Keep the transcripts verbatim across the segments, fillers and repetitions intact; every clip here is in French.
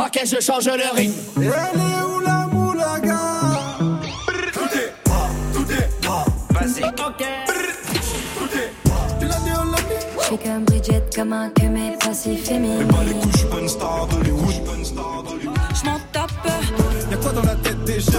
paquet, je change le rythme. Elle est où la moulaga? Tout est pas, tout est pas basique. Ok. Tout est pas. Tu l'as dit, on l'a dit. J'suis comme Bridget, gamin que mes passifs féminines. Mais pas les couilles, j'suis pas une star d'Hollywood. J'm'en tape. Y'a quoi dans la tête des jeunes?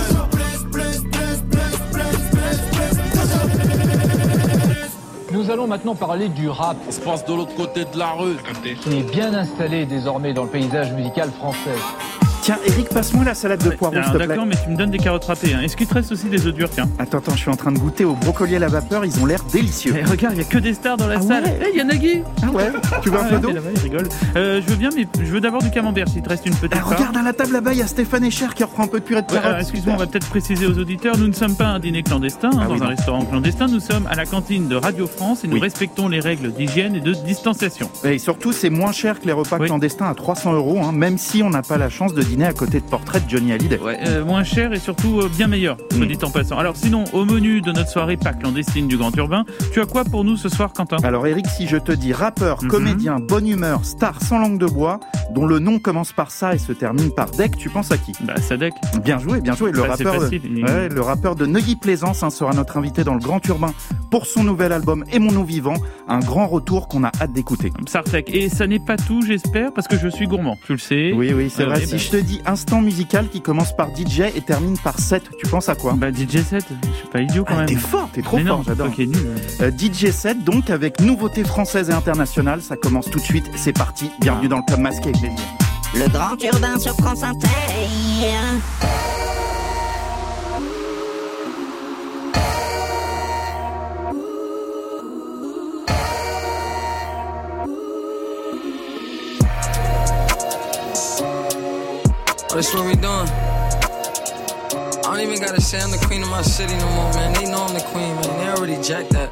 Nous allons maintenant parler du rap. Ça se passe de l'autre côté de la rue. Qui est bien installé désormais dans le paysage musical français. Tiens, Eric, passe-moi la salade de Ouais, poireaux, alors, s'il te plaît. D'accord, mais tu me donnes des carottes râpées. Hein. Est-ce qu'il te reste aussi des œufs durs, tiens? Attends, attends, je suis en train de goûter au brocoli à la vapeur, ils ont l'air délicieux. Eh, regarde, il y a que des stars dans la Ah salle. ouais. Eh, il y a Nagui. Ah ouais? Tu veux un Ah, peu d'eau? là-bas, il rigole. Euh, je veux bien, mais je veux d'abord du camembert, s'il te reste une petite Ah, part. regarde à la table là-bas, il y a Stéphane Echer qui reprend un peu de purée de Ouais, carottes. alors, excuse-moi, on va peut-être préciser aux auditeurs, nous ne sommes pas un dîner clandestin, hein, Ah dans oui, un non. restaurant clandestin, nous sommes à la cantine de Radio France et nous Oui. respectons les règles d'hygiène et de distanciation. Et surtout, c'est moins cher que les repas Oui. clandestins à trois cents euros, hein, même si on n'a pas la chance de dîner à côté de portraits de Johnny Hallyday. Ouais, euh, moins cher et surtout euh, bien meilleur, soit Mm. dit en passant. Alors sinon, au menu de notre soirée pas clandestine du Grand Urbain, tu as quoi pour nous ce soir, Quentin? Alors Eric, si je te dis rappeur, Mhm. comédien, bonne humeur, star sans langue de bois, dont le nom commence par ça et se termine par Deck, tu penses à qui? Bah, Sadek. Bien joué, bien joué. Le Bah, c'est rappeur, facile, il- ouais, le rappeur de Neuilly-Plaisance hein, sera notre invité dans le Grand Urbain pour son nouvel album Et mon nom vivant, un grand retour qu'on a hâte d'écouter. Sartek. Et ça n'est pas tout, j'espère, parce que je suis gourmand, tu le sais. Oui, oui, c'est Euh, vrai. oui, si bah- je te dis instant musical qui commence par D J et termine par set, tu penses à quoi? Bah, D J set, je suis pas idiot quand Ah, même. t'es fort, t'es trop Mais fort, non, j'adore. toi qui es nul. Euh, D J set, donc, avec nouveautés françaises et internationales, ça commence tout de suite, c'est parti. Bienvenue dans le Club Masqué. Le Grand Urbain sur France Inter. Oh, that's what we doing. I don't even gotta say I'm the queen of my city no more, man. They know I'm the queen, man. They already jacked that.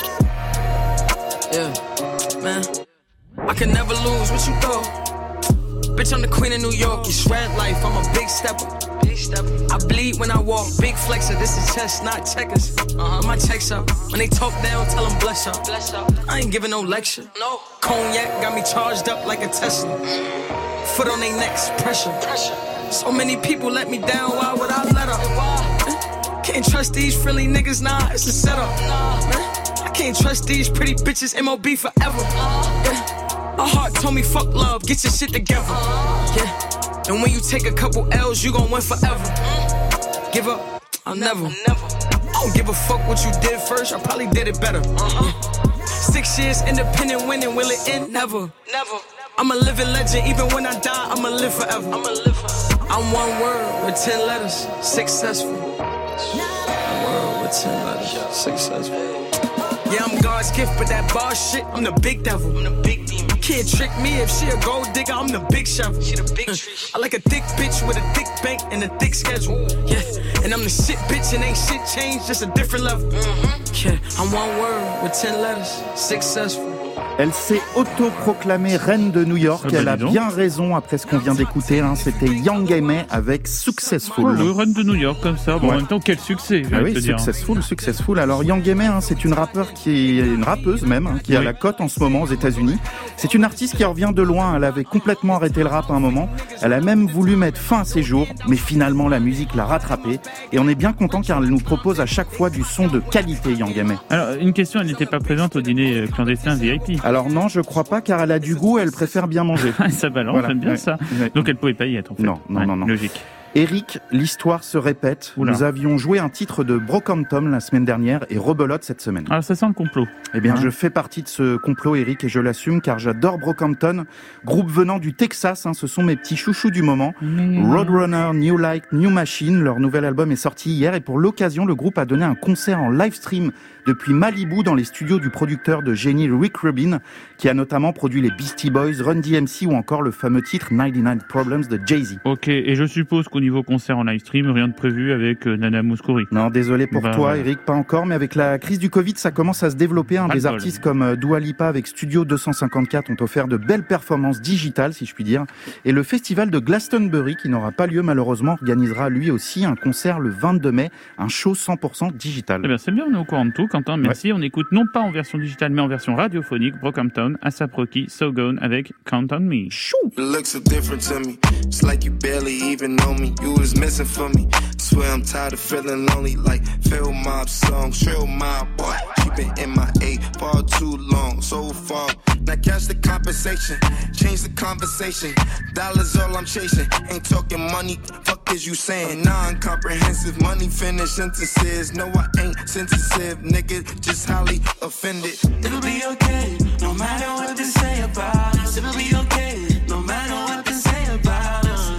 Yeah, man. I can never lose. What you thought? Bitch, I'm the queen of New York. It's red life. I'm a big stepper. Big stepper. I bleed when I walk. Big flexer. This is chess, not checkers. Uh-huh. My checks up. When they talk down, tell them bless up. Bless up. I ain't giving no lecture. No. Cognac got me charged up like a Tesla. Foot on their necks. Pressure. Pressure. So many people let me down. Why would I let up? Can't trust these frilly niggas. Nah, it's a setup. Man, I can't trust these pretty bitches. M O B forever. Yeah. My heart told me fuck love, get your shit together. Yeah. And when you take a couple L's, you gon' win forever. Give up, I'll never. I don't give a fuck what you did first, I probably did it better. Yeah. Six years independent winning, will it end? Never. Never. I'm a living legend, even when I die, I'ma live forever. I'ma live forever. I'm one word with ten letters, successful. One word with ten letters, successful. Yeah, I'm God's gift, but that bar shit, I'm the big devil. I'm the big demon. Can't trick me if she a gold digger, I'm the big shovel. She the big tree. I like a thick bitch with a thick bank and a thick schedule. Yeah, and I'm the shit bitch and ain't shit changed, just a different level. Mm-hmm. Yeah, I'm one word with ten letters, successful. Elle s'est autoproclamée reine de New York. Ah bah, Elle a dis donc. bien raison après ce qu'on vient d'écouter. Hein. C'était Young M A avec Successful. Oh, le run de New York comme ça. Bon, Ouais. en même temps, quel succès, je Ah vais oui, te dire. successful, successful. Alors Young M A, hein, c'est une rappeure qui est une rappeuse même, hein, qui est à Oui. la cote en ce moment aux États-Unis. C'est une artiste qui revient de loin. Elle avait complètement arrêté le rap à un moment. Elle a même voulu mettre fin à ses jours, mais finalement la musique l'a rattrapée. Et on est bien content car elle nous propose à chaque fois du son de qualité, Young M A. Alors, une question, elle n'était pas présente au dîner euh, clandestin V I P. Alors non, je crois pas car elle a du goût. Elle préfère bien manger. Ah, ça balance, Voilà, j'aime bien ouais, ça. ouais. Donc, elle pouvait pas y être, en fait. Non, non, Ouais, non, non. Logique. Eric, l'histoire se répète. Oula. Nous avions joué un titre de Brockhampton la semaine dernière et rebelote cette semaine. Alors, ça sent le complot. Eh bien, Hein je fais partie de ce complot, Eric, et je l'assume car j'adore Brockhampton. Groupe venant du Texas, hein, ce sont mes petits chouchous du moment. Roadrunner, New Light, New Machine, leur nouvel album est sorti hier et pour l'occasion, le groupe a donné un concert en live stream depuis Malibu dans les studios du producteur de génie Rick Rubin, qui a notamment produit les Beastie Boys, Run D M C ou encore le fameux titre ninety-nine Problems de Jay-Z. Ok, et je suppose qu'au niveau niveau concert en live stream, rien de prévu avec euh, Nana Mouskouri. Non, désolé pour bah, toi, ouais. Eric, pas encore, mais avec la crise du Covid, ça commence à se développer. Hein. Des bol. artistes comme Dua Lipa avec Studio deux cent cinquante-quatre ont offert de belles performances digitales, si je puis dire. Et le festival de Glastonbury, qui n'aura pas lieu malheureusement, organisera lui aussi un concert le vingt-deux mai, un show cent pour cent digital. Eh bien, c'est bien, on est au courant de tout, Quentin. Merci. Ouais. On écoute non pas en version digitale, mais en version radiophonique, Brockhampton, A$AP Rocky, So Gone avec Count on Me. Chou! It looks so different to me. It's like you barely even know me. You was missing for me. Swear I'm tired of feeling lonely. Like Phil Mob song, Trill Mob boy. She been in my A far too long, so far. Now catch the compensation, change the conversation. Dollars all I'm chasing. Ain't talking money. Fuck is you saying? Non-comprehensive money finish sentences. No, I ain't sensitive, nigga. Just highly offended. It'll be okay, no matter what they say about us. It'll be okay, no matter what they say about us.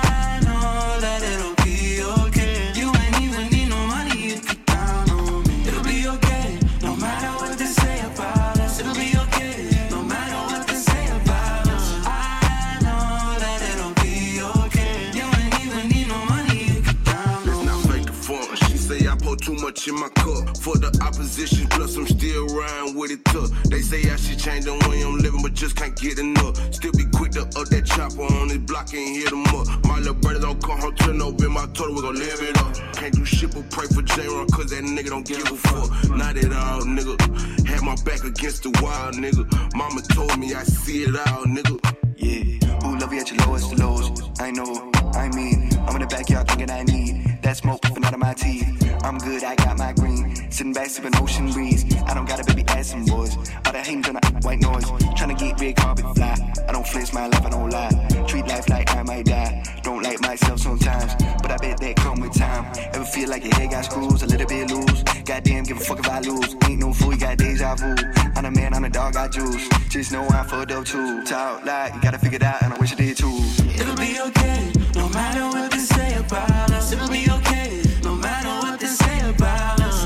I know that it'll be okay. You ain't even need no money, you can count on me. It'll be okay, no matter what they say about us. It'll be okay, no matter what they say about us. I know that it'll be okay. You ain't even need no money, you can count on me. Let's not fake the fun. She say I pour too much in my cup. For the opposition, plus I'm still riding with it tough. They say I should change the way I'm living, but just can't get enough. Still be quick to up that chopper on this block and hit them up. My little brother don't come home till no been my total, we gon' live it up. Can't do shit but pray for J-Ron, cause that nigga don't give a fuck. Not at all, nigga. Had my back against the wall, nigga. Mama told me I see it all, nigga. Yeah, who love you at your lowest of lows? I know, I mean, I'm in the backyard thinking I need that smoke puffing out of my teeth. I'm good, I got my green. Sitting back sipping ocean breeze. I don't gotta baby ass some boys. All that hating on the white noise. Tryna get red carpet fly. I don't flinch my life, I don't lie. Treat life like I might die. Don't like myself sometimes, but I bet that come with time. Ever feel like your head got screws, a little bit loose? Goddamn, give a fuck if I lose. Ain't no fool, you got deja vu. I'm a man, I'm a dog, I juice. Just know I'm fucked up too. Talk like you gotta figure it out, and I wish I did too. It'll be okay, no matter what they say about us. It'll be okay, no matter what they say about us.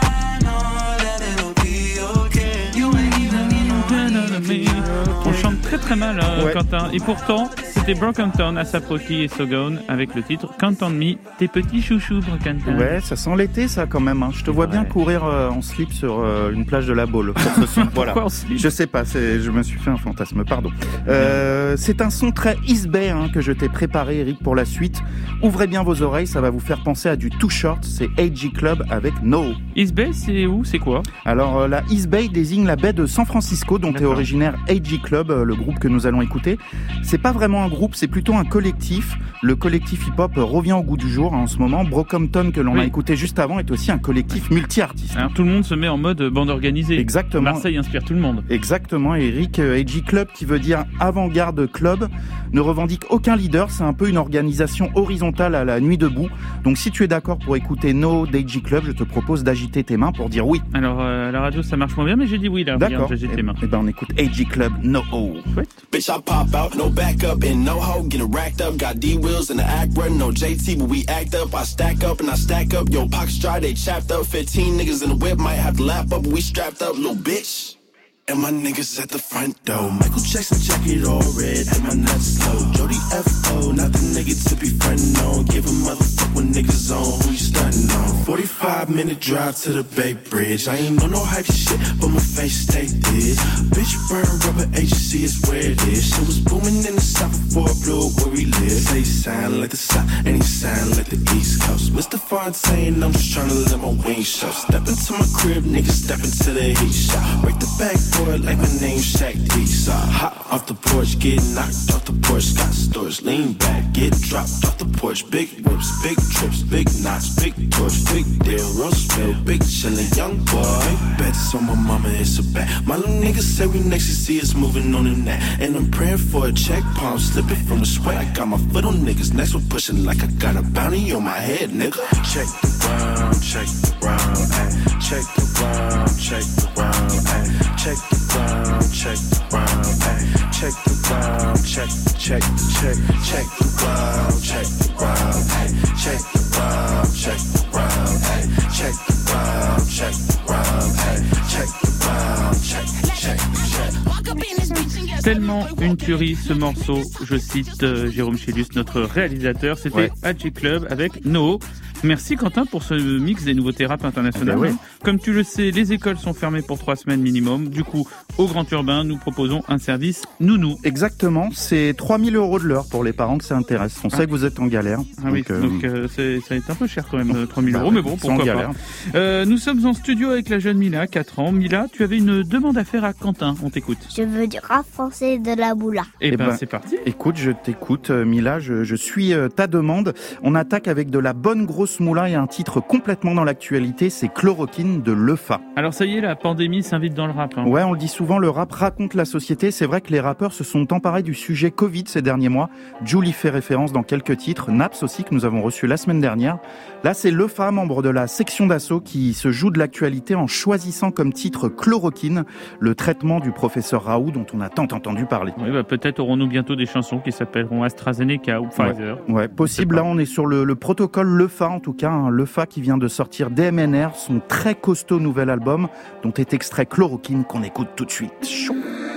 I know that it'll be okay. You ain't even need no money. On chante très très mal, hein, ouais. Quentin. Et pourtant, c'était Brockhampton, A$AP Rocky et So Gone avec le titre Count on Me. Tes petits chouchous, Brockhampton. Ouais, ça sent l'été, ça, quand même. Hein. Je te vois ouais. bien courir euh, en slip sur euh, une plage de la Baule. Pour ce son. Voilà. Pourquoi en slip ? Je sais pas, c'est, je me suis fait un fantasme, pardon. Euh, c'est un son très East Bay hein, que je t'ai préparé, Eric, pour la suite. Ouvrez bien vos oreilles, ça va vous faire penser à du Too Short. C'est A G Club avec No. East Bay, c'est où ? C'est quoi ? Alors, euh, la East Bay désigne la baie de San Francisco, dont D'accord. est originaire A G Club, euh, le groupe que nous allons écouter. C'est pas vraiment un groupe, c'est plutôt un collectif. Le collectif hip-hop revient au goût du jour hein, en ce moment. Brockhampton, que l'on oui. a écouté juste avant, est aussi un collectif multi-artiste. Alors, tout le monde se met en mode bande organisée. Exactement. Marseille inspire tout le monde. Exactement, Eric. A G Club, qui veut dire avant-garde club, ne revendique aucun leader. C'est un peu une organisation horizontale à la nuit debout. Donc, si tu es d'accord pour écouter No d'A G Club, je te propose d'agiter tes mains pour dire oui. Alors, euh, la radio, ça marche moins bien, mais j'ai dit oui, là. D'accord. Regarde, j'agite tes mains. Eh ben, on écoute A G Club, No. Chouette. Bitch, I pop out, no backup and no hoe, getting racked up. Got D wheels in the Acura, no J T, but we act up. I stack up and I stack up. Yo, pockets dry, they chapped up. Fifteen niggas in the whip, might have to lap up, but we strapped up, little bitch. And my niggas at the front door. Michael Jackson jacket all red, and my nuts slow. Jody F O, not the nigga to be friendin' on. Give a motherfucker when niggas on, who you stuntin' on? forty-five minute drive to the Bay Bridge. I ain't on no hype shit, but my face stay this. Bitch, burn rubber agency is where it is. Shit was booming in the south before it blew up where we live. Say he sound like the south, and he sound like the east coast. Mister Fontaine, I'm just tryna let my wings show. Step into my crib, nigga, step into the heat shop. Break the back door like my name's Shaq D. So hop off the porch, get knocked off the porch. Got stores, lean back, get dropped off the porch. Big whips, big trips, big knots, big torch, big deal, roast spill, big chillin', young boy. Big bets on my mama, it's a bet. My little niggas say we next to see us moving on the net. And I'm praying for a check, palm slipping from the sweat. I got my foot on niggas next, we're pushing like I got a bounty on my head, nigga. Check the round, check the round, ay. Check the round, check the round, ay. Check the round, check the round, ay. Check the round, check, check, check, check the round, check the round, ay. Check the round, check the round, ay. Check the round, check the round, ay. Check the round, check, check, check. Walk up in this bitch and get Tellement une tuerie ce morceau, je cite euh, Jérôme Chélus, notre réalisateur, c'était Ouais. Haji Club avec Noho. Merci Quentin pour ce mix des nouveautés rap internationales. Ah ben ouais. Comme tu le sais, les écoles sont fermées pour trois semaines minimum. Du coup, au Grand Urbain, nous proposons un service nounou. Exactement, c'est trois mille euros de l'heure pour les parents que ça intéresse. On Ah. sait que vous êtes en galère. Ah oui, donc, euh, donc euh, c'est, ça va être un peu cher quand même, euh, trois mille bah euros, ouais, mais bon, ils sont pourquoi en pas. galère. Euh, nous sommes en studio avec la jeune Mila, quatre ans. Mila, tu avais une demande à faire à Quentin, on t'écoute. Je veux du rap français de la boula. Eh, Eh ben, ben, c'est parti. Écoute, je t'écoute, euh, Mila, je, je suis euh, ta demande. On attaque avec de la bonne grosse moula et un titre complètement dans l'actualité, c'est Chloroquine de Lefa. Alors ça y est, la pandémie s'invite dans le rap. Hein. Ouais, on le dit souvent, le rap raconte la société. C'est vrai que les rappeurs se sont emparés du sujet Covid ces derniers mois. Julie fait référence dans quelques titres, Naps aussi, que nous avons reçu la semaine dernière. Là, c'est Lefa, membre de la section d'assaut, qui se joue de l'actualité en choisissant comme titre Chloroquine, le traitement du professeur Raoult dont on a tant entendu parler. Oui, bah, peut-être aurons-nous bientôt des chansons qui s'appelleront AstraZeneca ou Pfizer. Ouais, ouais, possible. Là, on est sur le, le protocole Lefa, en tout cas. Hein. Lefa qui vient de sortir D M N R, son très costaud nouvel album, dont est extrait Chloroquine qu'on écoute tout de suite. Chou.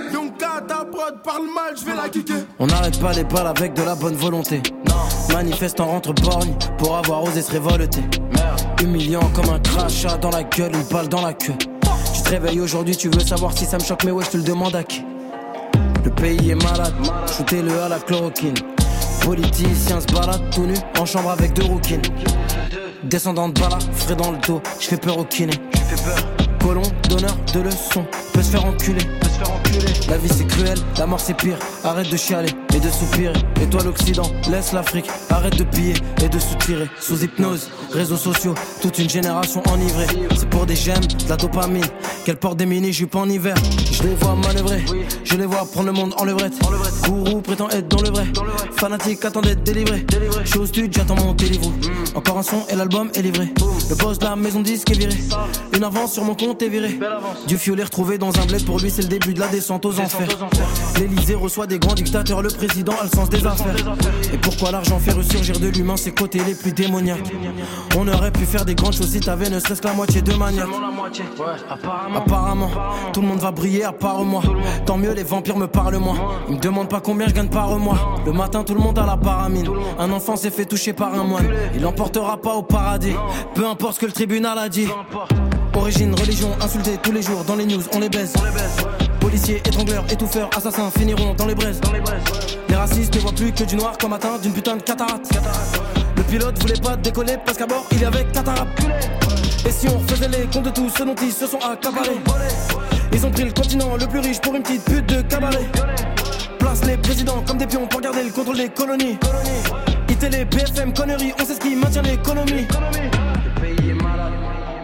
Ta prod parle mal, je vais la kicker. On n'arrête pas les balles avec de la bonne volonté. Non. Manifestant rentre borgne pour avoir osé se révolter. Merde. Humiliant comme un crachat dans la gueule, une balle dans la queue. Tu te réveilles aujourd'hui, tu veux savoir si ça me choque, mais ouais, je te le demande à qui. Le pays est malade, shootez-le à la chloroquine. Politiciens se baladent tout nu en chambre avec deux rouquines. Descendant de bala, frais dans le dos, je fais peur au kiné. Colon, donneur de leçons, peut se faire enculer. La vie c'est cruel, la mort c'est pire. Arrête de chialer et de soupirer. Et toi l'Occident, laisse l'Afrique. Arrête de piller et de soutirer. Sous hypnose, réseaux sociaux, toute une génération enivrée. C'est pour des gemmes, de la dopamine. Qu'elle porte des mini-jupes en hiver. Je les vois manœuvrer, je les vois prendre le monde en levrette. Gourou prétend être dans le vrai. Fanatique attend d'être délivré. Je suis au studio, j'attends mon Deliveroo. Encore un son et l'album est livré. Le boss de la maison disque est viré. Une avance sur mon compte est virée. Du fiolet retrouvé dans un bled, pour lui c'est le début de la descente aux enfers. L'Elysée reçoit des grands dictateurs, le président a le sens des affaires. Et pourquoi l'argent fait ressurgir de l'humain ses côtés les plus démoniaques? On aurait pu faire des grandes choses si t'avais ne serait-ce que la moitié de maniaque. Apparemment, tout le monde va briller à part moi. Tant mieux, les vampires me parlent moins. Ils me demandent pas combien je gagne par mois. Le matin tout le monde a la paramine. Un enfant s'est fait toucher par un moine. Il l'emportera pas au paradis, peu importe ce que le tribunal a dit. Origine, religion, insulté tous les jours dans les news, on les baise. Policiers, étrangleurs, étouffeurs, assassins finiront dans les braises. Les racistes ne voient plus que du noir comme atteint d'une putain de cataracte. Le pilote voulait pas décoller parce qu'à bord il y avait cataracte. Et si on refaisait les comptes de tous ceux dont ils se sont accaparés? Ils ont pris le continent le plus riche pour une petite pute de cabaret. Place les présidents comme des pions pour garder le contrôle des colonies. I T L, B F M, conneries, on sait ce qui maintient l'économie. Le pays est malade.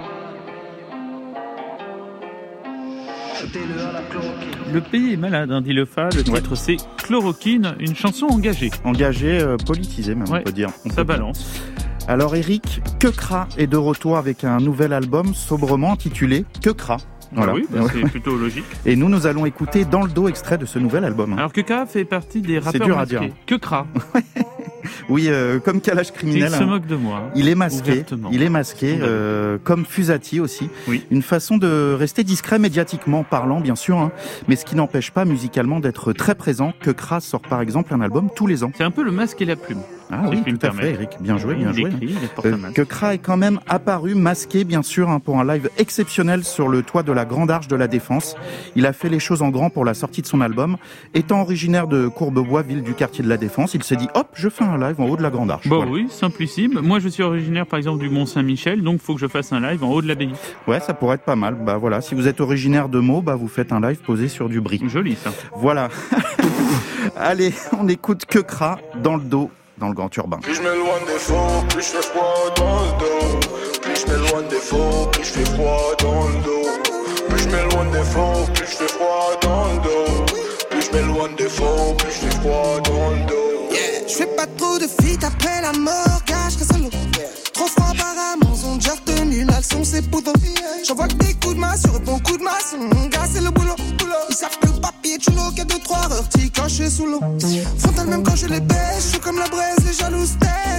Le pays est malade, hein, dit Lefa. Le titre, ouais. c'est Chloroquine, une chanson engagée. Engagée, euh, politisée même, ouais, on peut dire. On ça peut balance. Dire. Alors Eric, Kekra est de retour avec un nouvel album sobrement intitulé Kekra. Voilà. Ah oui, bah c'est plutôt logique. Et nous, nous allons écouter dans le dos extrait de ce nouvel album. Alors Kekra fait partie des rappeurs c'est dur masqués. À dire. Kekra. Oui, euh, comme Kalash Criminel. Il se moque de moi. Hein, il est masqué. Il est masqué, euh, comme Fusati aussi. Oui. Une façon de rester discret médiatiquement parlant, bien sûr, hein, mais ce qui n'empêche pas musicalement d'être très présent. Kekra sort par exemple un album tous les ans. C'est un peu le masque et la plume. Ah oui, tout à fait, Eric. Bien joué, bien il joué. Écrit, euh, Kekra est quand même apparu masqué, bien sûr, hein, pour un live exceptionnel sur le toit de la Grande Arche de la Défense. Il a fait les choses en grand pour la sortie de son album. Étant originaire de Courbevoie, ville du quartier de la Défense, il s'est dit, hop, je fais un live en haut de la Grande Arche. Bon voilà. Oui, simplissime. Moi, je suis originaire, par exemple, du Mont-Saint-Michel, donc il faut que je fasse un live en haut de l'abbaye. Ouais, ça pourrait être pas mal. Bah voilà, si vous êtes originaire de Meaux, bah vous faites un live posé sur du brie. Joli, ça. Voilà. Allez, on écoute Kekra dans le dos. Dans le Grand Urbain. Plus je m'éloigne des faux, plus je fais froid dans le dos. Plus je m'éloigne des faux, plus je fais froid dans le dos. Plus je m'éloigne des faux, plus je fais froid dans le dos. Plus je m'éloigne des faux, plus je fais froid dans le dos. Yeah, je fais pas trop de feat après la mort, car je reste solo. Trop froid apparemment, ont déjà retenu la leçon, c'est poteau. J'envoie que des coups de masse, je réponds coup de masse. Mon gars, c'est le boulot. Ils savent que le papier est chulo, qu'il y a deux, trois heures, t'y quand je suis sous l'eau. Frontal même quand je les baisse, je suis comme la braise, les jalouses taisent.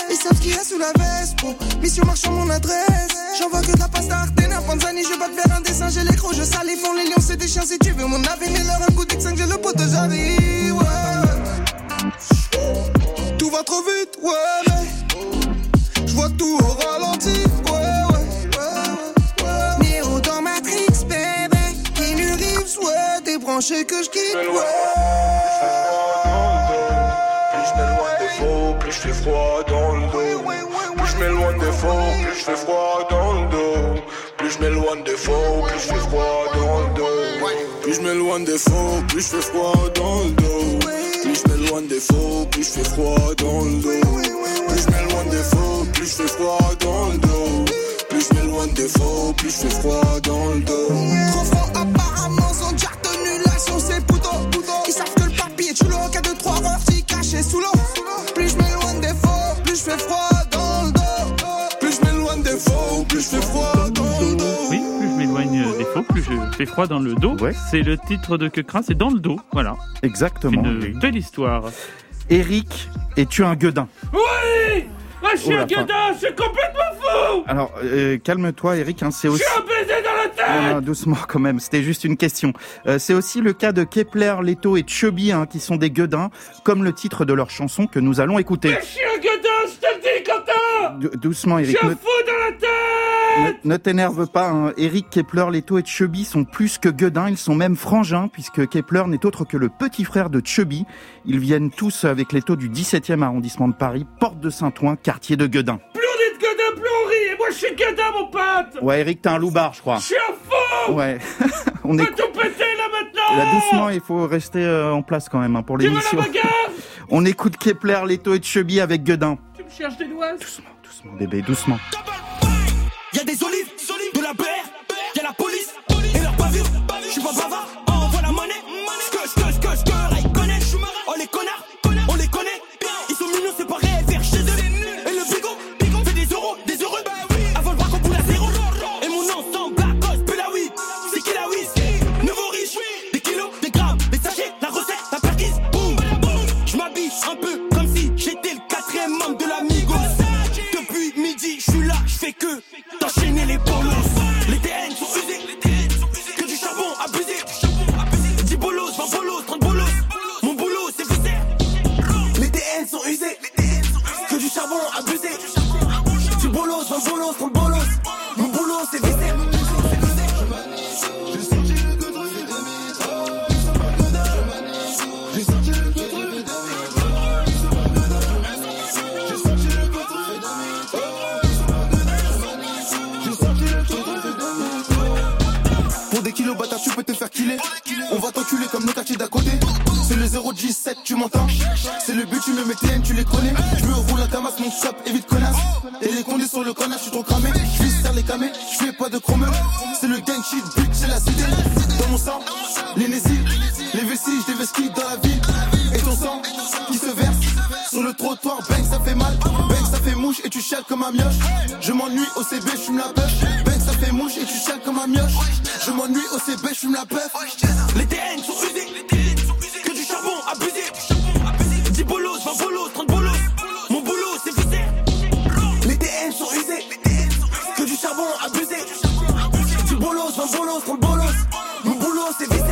Ils savent ce qu'il y a sous la veste, pro. Mission marchand, mon adresse. J'envoie que de la pasta Artena, Panzani, je vais pas te faire un dessin, j'ai les crocs, je sale, ils font les lions, c'est des chiens, si tu veux mon avenir, leur un coup d'X cinq, j'ai le pot de j'arrive, ouais. Tout va trop vite, ouais, mais j'vois tout au ralenti, ouais, ouais, ouais, ouais. Niro dans Matrix, bébé, Keanu Reeves, ouais, t'es branché que j'quitte, ouais. Plus je m'éloigne des faux, plus je fais froid dans le dos. Plus je m'éloigne des faux, plus je fais froid dans le dos. Plus je m'éloigne des faux, plus je fais froid dans le dos. Plus je m'éloigne des faux, plus je fais froid dans le dos. Plus je m'éloigne des faux, plus je fais froid dans le dos. Plus je m'éloigne des faux, plus je fais froid dans le dos. Plus je m'éloigne des faux, plus je fais froid dans le dos. Trop francs apparemment sont déjà retenus, l'action c'est pouto. Ils savent que le papier est chulo, qu'à deux trois heures t'y caché sous l'eau. Plus je m'éloigne des faux, plus je fais froid dans le dos. Plus je m'éloigne des faux, plus je fais froid dans le dos. Oui, plus je m'éloigne des faux, plus je fais froid dans le dos. Ouais. C'est le titre de Quecrin, c'est dans le dos, voilà. Exactement. Une oui. belle histoire. Eric, es-tu un gueudin? Oui! Ah, je suis Oh, un gueudin, je suis complètement fou! Alors, euh, calme-toi, Eric. Hein, c'est aussi. Je suis un baiser dans la tête! Non, non, doucement quand même. C'était juste une question. Euh, c'est aussi le cas de Kepler, Leto et Chubby, hein, qui sont des gueudins, comme le titre de leur chanson que nous allons écouter. Mais je suis un gueudin, je te le dis, Quentin! D- doucement, Eric. Je suis un Ne... fou dans la tête! Ne, ne t'énerve pas. Hein. Eric, Kepler, Leto et Chubby sont plus que gueudins. Ils sont même frangins, puisque Kepler n'est autre que le petit frère de Chubby. Ils viennent tous avec Leto du dix-septième arrondissement de Paris, porte de Saint-Ouen, quartier de Gueudin. Plus on est de gueudin, plus on rit! Et moi, je suis gueudin, mon pote! Ouais, Eric, t'es un loupard, je crois. Je suis un fou! Ouais. On On est... va tout péter, là, maintenant! Là, doucement, il faut rester euh, en place quand même hein, pour Tu veux l'émission. la bagarre? On écoute Kepler, Leto et Chubby avec Gueudin. Tu me cherches des doigts? Doucement, doucement, bébé, doucement. Y'a des olives, de la beurre, y'a la police et leur bavure. J'suis pas bavard, envoie la monnaie. Skr, skr, skr, skr, là ils connaissent. Oh les connards, on les connaît. Ils sont mignons, c'est pas réel, vers chez eux. Et le bigot, fait des euros, des heureux. Avant le braque, on boule à zéro. Et mon nom semble Black Ghost, Pelawi. C'est qui la whiz? Nouveau riche, des kilos, des grammes, des sachets, la recette, la perquise. Boum, j'm'habille un peu comme si j'étais le quatrième membre de la Migos. Depuis midi, j'suis là, j'fais que d'enchaîner les bolos. Les D N sont usés, que du charbon abusé. dix bolos, vingt bolos, trente bolos. Mon boulot c'est visé. Les D N sont usés, que du charbon abusé. dix bolos, vingt bolos, trente bolos. Mon boulot c'est visé. Pour des kilos bâtard tu peux te faire killer. On va t'enculer comme nos quartiers d'à côté. C'est le zéro dix sept tu m'entends. C'est le but tu me mets T N tu les connais. Je me roule à Damas mon shop évite connasse. Et les condés sur le connard je suis trop cramé. Je vis serre les camés, je fais pas de chromeux. C'est le gang shit but c'est la cité. Dans mon sang, l'énésie, les vestiges des vesquilles dans la ville. Et ton sang qui se verse sur le trottoir. Bang ça fait mal, bang ça fait mouche et tu chiales comme un mioche. Je m'ennuie au C B je fume la bœuf. Bang ça fait mouche et tu chiales comme un mioche. Je m'ennuie au C B je fume la bœuf. Les D N sont usés, que du charbon abusé. dix bolos, vingt bolos, trente bolos. Mon boulot c'est visé. Les D N sont usés, que du charbon abusé. dix bolos, vingt bolos, trente bolos. Mon boulot c'est visé.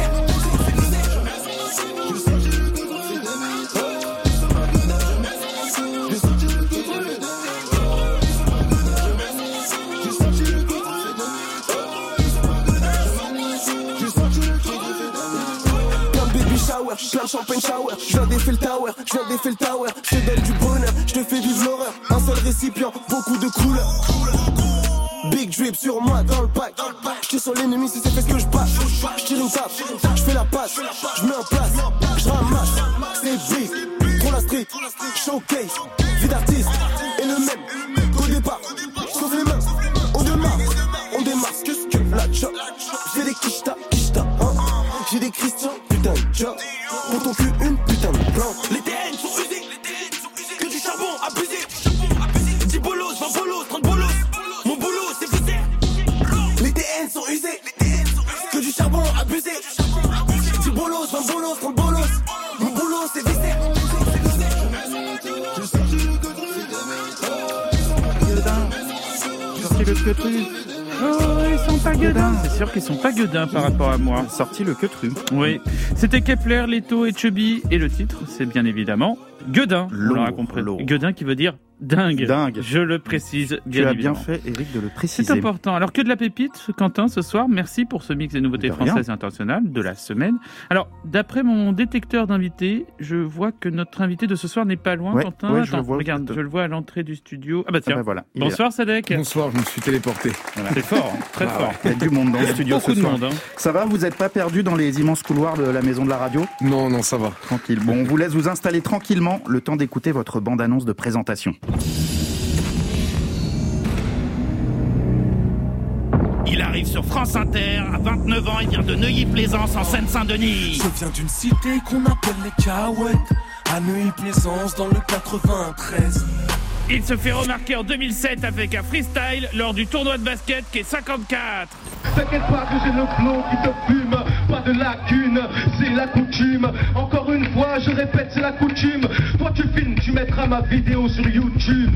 Plein de champagne shower, je viens défier le tower, je viens défier le tower, je te donne du bonheur, je te fais vivre l'horreur, un seul récipient, beaucoup de couleurs. Big drip sur moi dans le pack, je tire sur l'ennemi si c'est fait ce que je passe. Je tire une tape, je fais la passe, je mets en place, je ramasse, c'est big, trop la street, showcase, vie d'artiste, et le même, qu'au départ, sauf les mains, on démarre, on démarre, ce que ce que la chop, je fais des kishta, kishta, hein. J'ai des Christians, putain de job. Pour ton cul, une putain de plante. Les D N sont usés, que du charbon abusé. dix bolos, vingt bolos, trente bolos. Mon boulot c'est visé. Les D N sont usés, que du charbon abusé. dix bolos, vingt bolos, trente bolos. Mon boulot c'est visé. le queutru. Oh, ils sont pas gueudins. C'est sûr qu'ils sont pas gueudins par rapport à moi. Sorti le queutru. Oui. C'était Kepler, Leto et Chubby. Et le titre, c'est bien évidemment Gueudin. On l'aura compris. Gueudin qui veut dire dingue. Dingue. Je le précise, bien Tu as évidemment. bien fait, Eric, de le préciser. C'est important. Alors, que de la pépite, Quentin, ce soir. Merci pour ce mix des nouveautés De rien. françaises et internationales de la semaine. Alors, d'après mon détecteur d'invités, je vois que notre invité de ce soir n'est pas loin, Ouais, Quentin. ouais, je Attends, le vois. regarde, je le vois à l'entrée du studio. Ah bah tiens. Ah bah voilà, il est Bonsoir, Sadek. Bonsoir, je me suis téléporté. Voilà. C'est fort, hein, très Ah fort. ouais, il y a du monde dans le studio Beaucoup ce de soir. monde, hein. Ça va, vous n'êtes pas perdu dans les immenses couloirs de la maison de la radio? Non, non, ça va. Tranquille. Bon, on vous laisse vous installer tranquillement, le temps d'écouter votre bande-annonce de présentation. Il arrive sur France Inter, à vingt-neuf ans, il vient de Neuilly-Plaisance en Seine-Saint-Denis. Je viens d'une cité qu'on appelle les Cahuètes, à Neuilly-Plaisance dans le quatre-vingt-treize. Il se fait remarquer en deux mille sept avec un freestyle lors du tournoi de basket qui est cinquante-quatre. T'inquiète pas que j'ai le flow qui te fume, pas de lacune, c'est la coutume. Encore une fois, je répète, c'est la coutume. Toi tu filmes, tu mettras ma vidéo sur YouTube.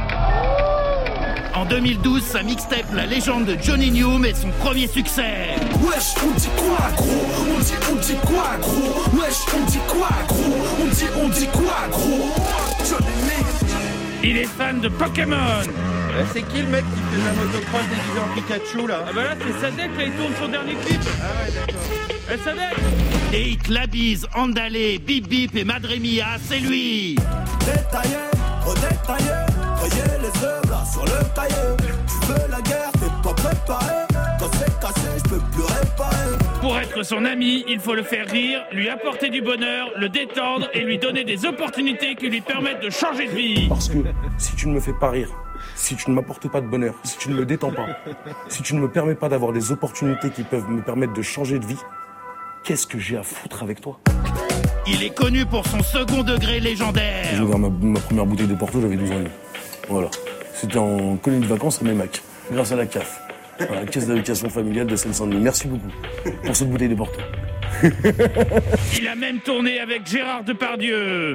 En deux mille douze, sa mixtape La Légende de Johnny Newm est son premier succès. Wesh, on dit quoi gros? On dit, on dit quoi gros? Wesh, on dit quoi gros? On dit, on dit quoi gros? Johnny Newm. Il est fan de Pokémon. Ouais, c'est qui le mec qui fait la motocross déguisé en Pikachu là? Ah bah là c'est Sadek, là il tourne son dernier clip. Ah ouais, d'accord. Eh Sadek. Et il Labise, Andalé, Bip Bip et Madre Mia, c'est lui. Détaillé, redétaillé, rayez les œuvres là sur le cahier. Tu veux la guerre, t'es pas préparé. Quand c'est cassé, je peux plus réparer. Pour être son ami, il faut le faire rire, lui apporter du bonheur, le détendre et lui donner des opportunités qui lui permettent de changer de vie. Parce que si tu ne me fais pas rire, si tu ne m'apportes pas de bonheur, si tu ne me détends pas, si tu ne me permets pas d'avoir des opportunités qui peuvent me permettre de changer de vie, qu'est-ce que j'ai à foutre avec toi? Il est connu pour son second degré légendaire. J'ai ouvert ma, ma première bouteille de Porto, j'avais douze ans. Voilà. C'était en colonie de vacances à Meymac, grâce à la C A F, la Caisse d'allocation familiale de Seine-Saint-Denis. Merci beaucoup pour cette bouteille de Porto. Il a même tourné avec Gérard Depardieu.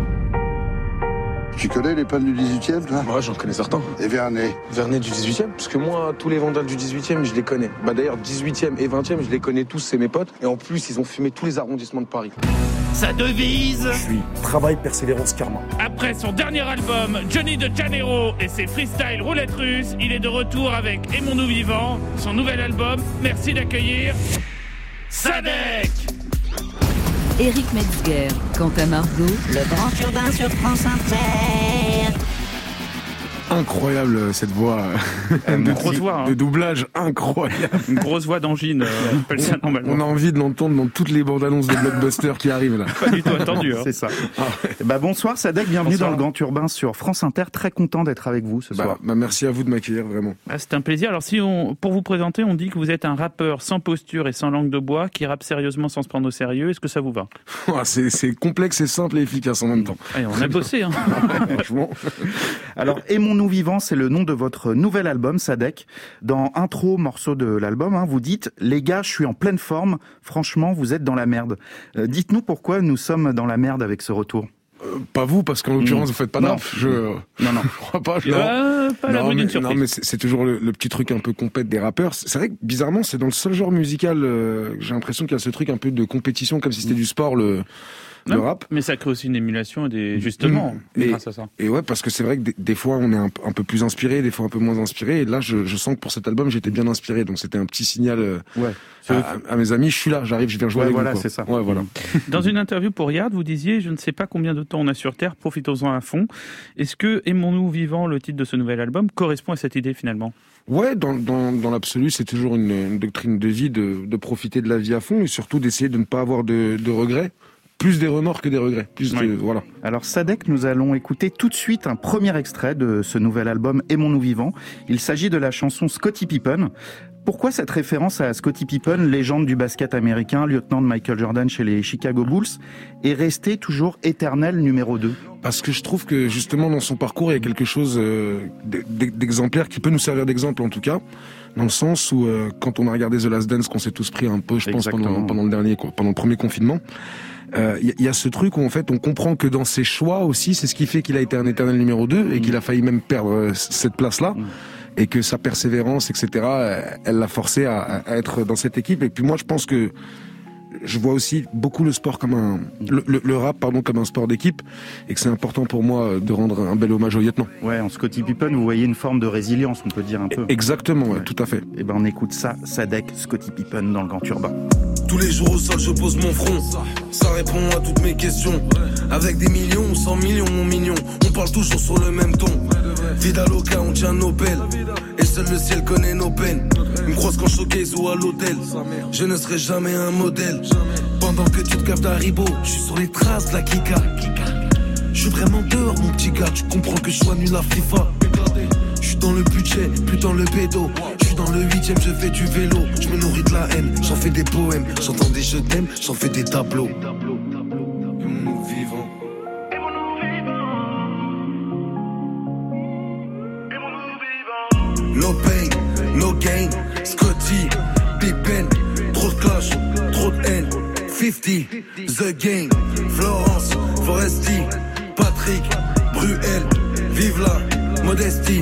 Tu connais les pannes du dix-huitième, toi? Ouais, j'en connais certains. Et Vernet? Vernet du dix-huitième, parce que moi, tous les vandales du dix-huitième, je les connais. Bah d'ailleurs, dix-huitième et vingtième, je les connais tous, c'est mes potes. Et en plus, ils ont fumé tous les arrondissements de Paris. Sa devise. Je suis travail, persévérance, karma. Après son dernier album, Johnny de Janeiro et ses freestyles roulette russe, il est de retour avec Aimons-nous vivants, son nouvel album. Merci d'accueillir Sadek. Éric Metzger, Quentin Margot, Le Grand Urbain sur France Inter. Incroyable cette voix euh, Une de, grosse voix, hein. de doublage, incroyable. Une grosse voix d'angine, euh, on appelle ça normalement. On a envie de l'entendre dans toutes les bandes annonces de blockbuster qui arrivent là. Pas du tout attendu. Hein. C'est ça. Ah ouais. Bah, bonsoir Sadek, bienvenue Bonsoir. dans le Grand Urbain sur France Inter. Très content d'être avec vous ce Bah, soir. bah, merci à vous de m'accueillir vraiment. Ah, c'est un plaisir. Alors, si on, pour vous présenter, on dit que vous êtes un rappeur sans posture et sans langue de bois qui rappe sérieusement sans se prendre au sérieux. Est-ce que ça vous va? Ah, c'est, c'est complexe et simple et efficace en même temps. Allez, on a bossé. Hein. Franchement. Alors, Aimons-nous vivants, c'est le nom de votre nouvel album, Sadek. Dans intro, morceau de l'album, hein, vous dites « Les gars, je suis en pleine forme. Franchement, vous êtes dans la merde. Euh, » Dites-nous pourquoi nous sommes dans la merde avec ce retour. Euh, pas vous, parce qu'en l'occurrence, Mmh. vous faites pas Non. d'arf. Je, Non, non. je crois pas. Je, Euh, pas la non, bonne mais, d'une surprise. non, mais c'est, c'est toujours le, le petit truc un peu compète des rappeurs. C'est, c'est vrai que bizarrement, c'est dans le seul genre musical, euh, j'ai l'impression qu'il y a ce truc un peu de compétition, comme si c'était du sport, le, le Non, rap. Mais ça crée aussi une émulation et des, justement, Mmh. Et, grâce à ça. et ouais, parce que c'est vrai que des, des fois on est un, un peu plus inspiré, des fois un peu moins inspiré. Et là, je, je sens que pour cet album, j'étais bien inspiré. Donc c'était un petit signal euh, Ouais. à, à mes amis. Je suis là, j'arrive, je viens jouer Ouais, avec voilà, vous. Quoi. c'est ça. Ouais, voilà. Dans une interview pour Yard, vous disiez « Je ne sais pas combien de temps on a sur Terre, profitons-en à fond ». Est-ce que « Aimons-nous vivants », le titre de ce nouvel album, correspond à cette idée finalement? Ouais, dans, dans, dans l'absolu, c'est toujours une, une doctrine de vie de, de profiter de la vie à fond et surtout d'essayer de ne pas avoir de, de regrets. Plus des remords que des regrets. Plus Ouais. de, voilà. Alors Sadek, nous allons écouter tout de suite un premier extrait de ce nouvel album Aimons-nous vivants. Il s'agit de la chanson Scottie Pippen. Pourquoi cette référence à Scottie Pippen, légende du basket américain, lieutenant de Michael Jordan chez les Chicago Bulls, est resté toujours éternel numéro deux? Parce que je trouve que justement dans son parcours, il y a quelque chose euh, d'exemplaire qui peut nous servir d'exemple en tout cas, dans le sens où euh, quand on a regardé The Last Dance, qu'on s'est tous pris un peu, je pense, pendant, pendant le dernier, quoi, pendant le premier confinement, il euh, y, y a ce truc où en fait on comprend que dans ses choix aussi, c'est ce qui fait qu'il a été un éternel numéro deux et qu'il a failli même perdre euh, cette place-là. et que sa persévérance, et cetera, elle l'a forcé à, à être dans cette équipe. Et puis moi, je pense que je vois aussi beaucoup le sport comme un, le, le, le rap, pardon, comme un sport d'équipe, et que c'est important pour moi de rendre un bel hommage au lieutenant. Ouais, en Scottie Pippen, vous voyez une forme de résilience, on peut dire un peu. Exactement, ouais, ouais. Tout à fait. Et ben, on écoute ça, Sadek, Scottie Pippen dans le Grand Urbain. Tous les jours au sol, je pose mon front. Ça répond à toutes mes questions. Avec des millions, cent millions, mon mignon. On parle toujours sur le même ton. Vida loca, on tient nos pelles. Et seul le ciel connaît nos peines. Une croise quand showcase ou à l'hôtel. Je ne serai jamais un modèle. Pendant que tu te captes à Ribot, je suis sur les traces de la Kika. Je suis vraiment dehors, mon petit gars. Tu comprends que je sois nul à FIFA. Je suis dans le budget, plus dans le bédo. Je suis dans le huitième, je fais du vélo. Je me nourris de la haine, j'en fais des poèmes. J'entends des je t'aime, j'en fais des tableaux. Et mon vivant. No pain, no gain. Scottie, Pippen. Trop de clash, trop de haine. cinquante, The Game. Florence, Foresti. Patrick, Bruel. Vive la modestie.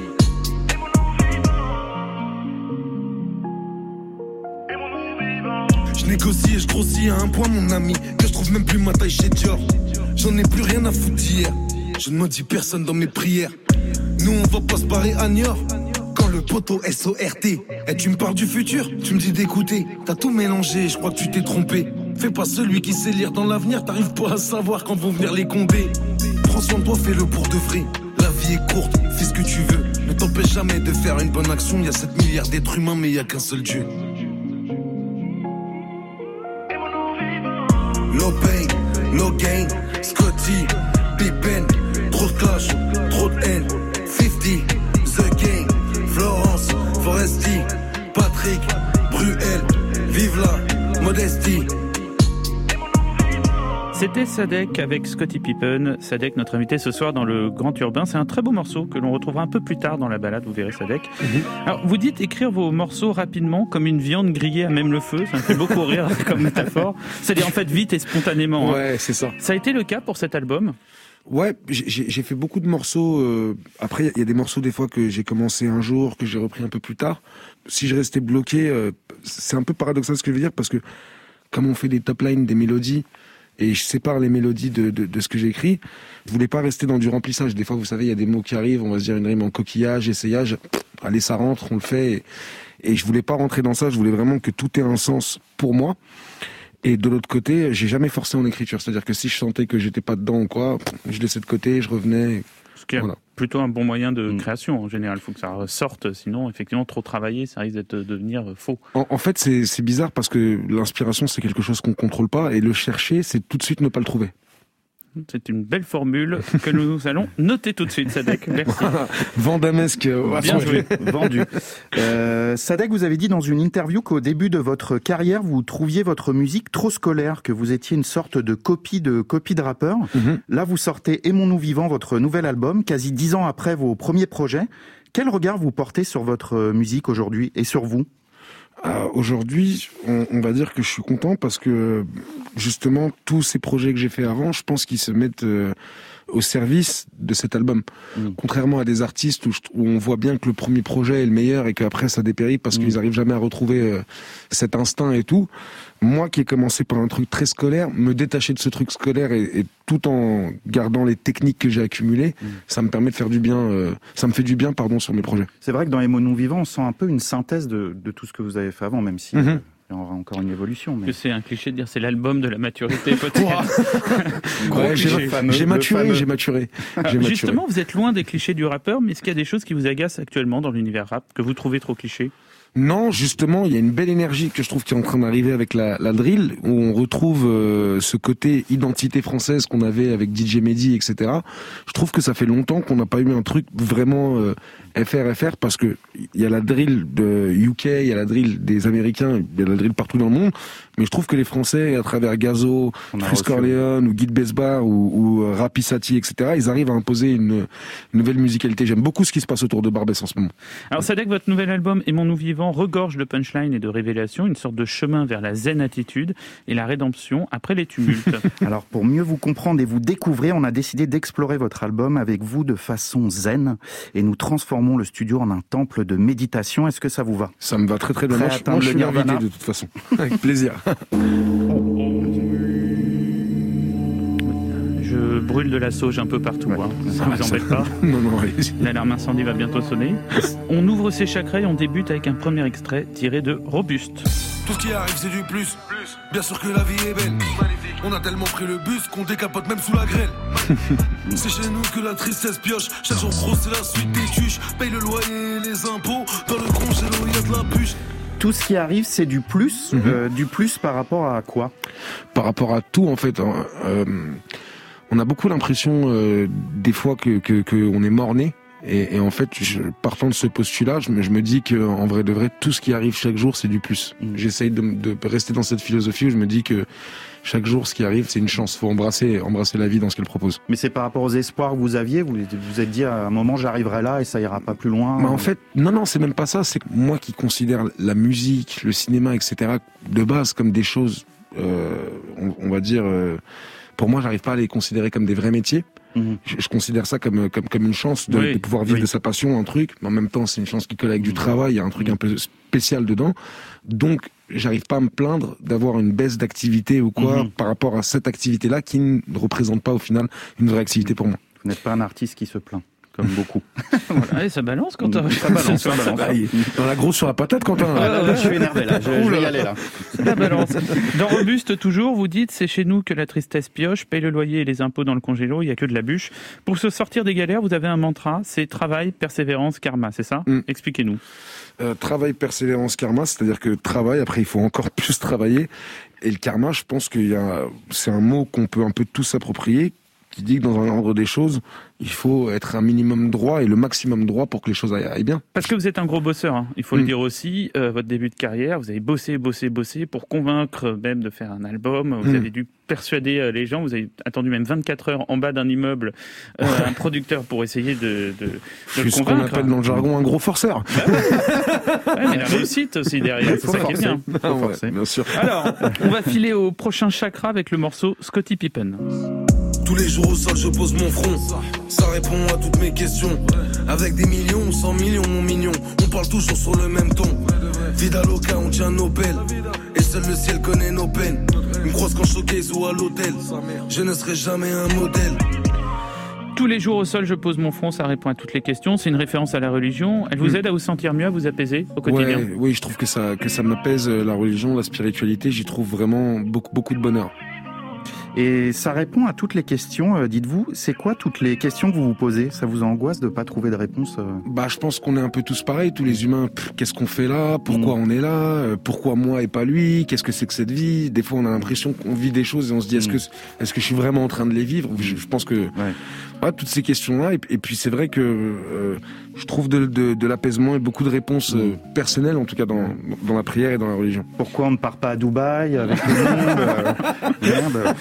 Je négocie et je grossis à un point, mon ami, que je trouve même plus ma taille chez Dior. J'en ai plus rien à foutre d'hier. Je ne maudis personne dans mes prières. Nous on va pas se barrer à Niort. Quand le poteau S O R T. Et tu me parles du futur, tu me dis d'écouter. T'as tout mélangé, je crois que tu t'es trompé. Fais pas celui qui sait lire dans l'avenir, t'arrives pas à savoir quand vont venir les condés. Prends soin de toi, fais-le pour de vrai. La vie est courte, fais ce que tu veux. Ne t'empêche jamais de faire une bonne action. Il y a sept milliards d'êtres humains, mais il y a qu'un seul Dieu. No pain, no gain. Scottie, Pippen. Trop de clash, trop de haine. cinquante, The Game. Florence, Foresti. Patrick, Bruel. Vive la modestie. C'était Sadek avec Scottie Pippen. Sadek, notre invité ce soir dans le Grand Urbain. C'est un très beau morceau que l'on retrouvera un peu plus tard dans la balade, vous verrez Sadek. Mm-hmm. Alors, vous dites écrire vos morceaux rapidement, comme une viande grillée à même le feu. Ça me fait beaucoup rire comme métaphore. C'est-à-dire en fait vite et spontanément. Ouais, hein. c'est ça. Ça a été le cas pour cet album ? Ouais, j'ai, j'ai fait beaucoup de morceaux. Euh, après, il y a des morceaux des fois que j'ai commencé un jour, que j'ai repris un peu plus tard. Si je restais bloqué, euh, c'est un peu paradoxal ce que je veux dire, parce que comme on fait des top lines, des mélodies, et je sépare les mélodies de, de, de ce que j'écris, je voulais pas rester dans du remplissage. Des fois, vous savez, il y a des mots qui arrivent, on va se dire une rime en coquillage, essayage, allez, ça rentre, on le fait. Et, et je voulais pas rentrer dans ça, je voulais vraiment que tout ait un sens pour moi. Et de l'autre côté, j'ai jamais forcé en écriture. C'est-à-dire que si je sentais que j'étais pas dedans ou quoi, je laissais de côté, je revenais. Ce qui est voilà. Plutôt un bon moyen de mmh. création en général. Il faut que ça ressorte, sinon effectivement trop travailler, ça risque de devenir faux. En, en fait, c'est, c'est bizarre parce que l'inspiration c'est quelque chose qu'on contrôle pas et le chercher, c'est tout de suite ne pas le trouver. C'est une belle formule que nous allons noter tout de suite, Sadek. Merci. Voilà. Vandamesque. Bien joué. Vendu. Euh, Sadek, vous avez dit dans une interview qu'au début de votre carrière, vous trouviez votre musique trop scolaire, que vous étiez une sorte de copie de copie de rappeur. Mm-hmm. Là, vous sortez Aimons-nous vivants, votre nouvel album, quasi dix ans après vos premiers projets. Quel regard vous portez sur votre musique aujourd'hui et sur vous ? Euh, aujourd'hui, on, on va dire que je suis content parce que justement tous ces projets que j'ai fait avant, je pense qu'ils se mettent euh, au service de cet album. Mmh. Contrairement à des artistes où, je, où on voit bien que le premier projet est le meilleur et qu'après ça dépérit parce mmh. qu'ils arrivent jamais à retrouver euh, cet instinct et tout. Moi qui ai commencé par un truc très scolaire, me détacher de ce truc scolaire et, et tout en gardant les techniques que j'ai accumulées, mmh. ça me permet de faire du bien, euh, ça me fait du bien pardon sur mes projets. C'est vrai que dans Aimons-nous vivants, on sent un peu une synthèse de, de tout ce que vous avez fait avant, même si... Mmh. Il y aura encore une évolution. Mais... C'est un cliché de dire c'est l'album de la maturité, peut-être. ouais, j'ai, fameux, j'ai, maturé, j'ai maturé, j'ai maturé. Justement, vous êtes loin des clichés du rappeur, mais est-ce qu'il y a des choses qui vous agacent actuellement dans l'univers rap, que vous trouvez trop clichés ? Non, justement, il y a une belle énergie que je trouve qui est en train d'arriver avec la, la drill, où on retrouve euh, ce côté identité française qu'on avait avec D J Mehdi, et cetera. Je trouve que ça fait longtemps qu'on n'a pas eu un truc vraiment euh, F R F R, parce que il y a la drill de U K, il y a la drill des Américains, il y a la drill partout dans le monde, mais je trouve que les Français, à travers Gazo, Freeze Corleone, ou Guy de Besbar, ou, ou Rapi Sati, et cetera, ils arrivent à imposer une, une nouvelle musicalité. J'aime beaucoup ce qui se passe autour de Barbès en ce moment. Alors Sadek, votre nouvel album Aimons-nous vivants, avant regorge de punchlines et de révélations, une sorte de chemin vers la zen-attitude et la rédemption après les tumultes. Alors pour mieux vous comprendre et vous découvrir, on a décidé d'explorer votre album avec vous de façon zen et nous transformons le studio en un temple de méditation. Est-ce que ça vous va ? Ça me va très très bien. Moi, moi je suis invité de toute façon. Avec plaisir. Je brûle de la sauge un peu partout, ouais, hein. Ça ne vous embête pas. Non, non, allez-y. L'alarme incendie va bientôt sonner. On ouvre ses chakras et on débute avec un premier extrait tiré de Robuste. Tout ce qui arrive c'est du plus. plus. Bien sûr que la vie est belle. Magnifique. On a tellement pris le bus qu'on décapote même sous la grêle. C'est chez nous que la tristesse pioche. Chaque jour gros c'est la suite des tuches. Paye le loyer et les impôts. Dans le congélo il y a de la bûche. Tout ce qui arrive, c'est du plus. Mm-hmm. euh, du plus par rapport à quoi ? Par rapport à tout, en fait. Hein, euh, on a beaucoup l'impression, euh, des fois, que, que, que on est mort-né. Et, et en fait, je, partant de ce postulat, je me, je me dis que, en vrai de vrai, tout ce qui arrive chaque jour, c'est du plus. Mm. J'essaye de, de rester dans cette philosophie où je me dis que chaque jour, ce qui arrive, c'est une chance. Faut embrasser, embrasser la vie dans ce qu'elle propose. Mais c'est par rapport aux espoirs que vous aviez. Vous vous êtes dit à un moment, j'arriverai là et ça ira pas plus loin. Bah en fait, non, non, c'est même pas ça. C'est que moi qui considère la musique, le cinéma, et cetera, de base comme des choses, euh, on, on va dire, euh, pour moi, j'arrive pas à les considérer comme des vrais métiers. Mmh. Je, je considère ça comme comme comme une chance de, oui, de pouvoir vivre oui. de sa passion, un truc. Mais en même temps, c'est une chance qui colle avec du travail. Il y a un truc mmh. un peu spécial dedans. Donc, j'arrive pas à me plaindre d'avoir une baisse d'activité ou quoi mmh. par rapport à cette activité-là qui ne représente pas au final une vraie activité pour moi. Vous n'êtes pas un artiste qui se plaint. Comme beaucoup. Voilà. Ouais, ça balance quand on... Ça balance, ça balance. Bah, dans la grosse sur la patate, Quentin. Ah, là, là, je suis énervé, là. Je, je vais y aller, là. Ça balance. Dans Robuste, toujours, vous dites, c'est chez nous que la tristesse pioche, paye le loyer et les impôts dans le congélo, il n'y a que de la bûche. Pour se sortir des galères, vous avez un mantra, c'est travail, persévérance, karma, c'est ça? mm. Expliquez-nous. Euh, travail, persévérance, karma, c'est-à-dire que travail, après, il faut encore plus travailler. Et le karma, je pense qu'il y a, c'est un mot qu'on peut un peu tous s'approprier, qui dit que dans un ordre des choses, il faut être un minimum droit et le maximum droit pour que les choses aillent, aillent bien. Parce que vous êtes un gros bosseur, hein. Il faut mmh. le dire aussi. Euh, votre début de carrière, vous avez bossé, bossé, bossé pour convaincre même de faire un album. Vous mmh. avez dû persuader les gens. Vous avez attendu même vingt-quatre heures en bas d'un immeuble, euh, un producteur pour essayer de, de, de Je suis ce qu'on appelle dans le jargon un gros forceur. Ouais, mais la réussite aussi derrière, c'est ça forcer. Qui est bien. Ah ouais, bien sûr. Alors, on va filer au prochain chakra avec le morceau Scottie Pippen. Tous les jours au sol je pose mon front. Ça répond à toutes mes questions. Avec des millions, cent millions mon mignon. On parle toujours sur le même ton. Vida loca, on tient nos pelles. Et seul le ciel connaît nos peines. Une croise quand showcase ou à l'hôtel. Je ne serai jamais un modèle. Tous les jours au sol, je pose mon front, ça répond à toutes les questions. C'est une référence à la religion. Elle vous mmh. aide à vous sentir mieux, à vous apaiser au quotidien? Ouais, oui, je trouve que ça, que ça m'apaise, la religion, la spiritualité. J'y trouve vraiment beaucoup, beaucoup de bonheur. Et ça répond à toutes les questions, euh, dites-vous. C'est quoi toutes les questions que vous vous posez? Ça vous angoisse de pas trouver de réponse euh... Bah, je pense qu'on est un peu tous pareils, tous les humains. Pff, qu'est-ce qu'on fait là? Pourquoi mmh. on est là? euh, Pourquoi moi et pas lui? Qu'est-ce que c'est que cette vie? Des fois, on a l'impression qu'on vit des choses et on se dit, est-ce mmh. que, est-ce que je suis vraiment en train de les vivre? Je, je pense que, ouais. Ouais, toutes ces questions-là. Et, et puis, c'est vrai que euh, je trouve de, de, de l'apaisement et beaucoup de réponses euh, personnelles, en tout cas dans, dans la prière et dans la religion. Pourquoi on ne part pas à Dubaï avec le monde? euh, merde.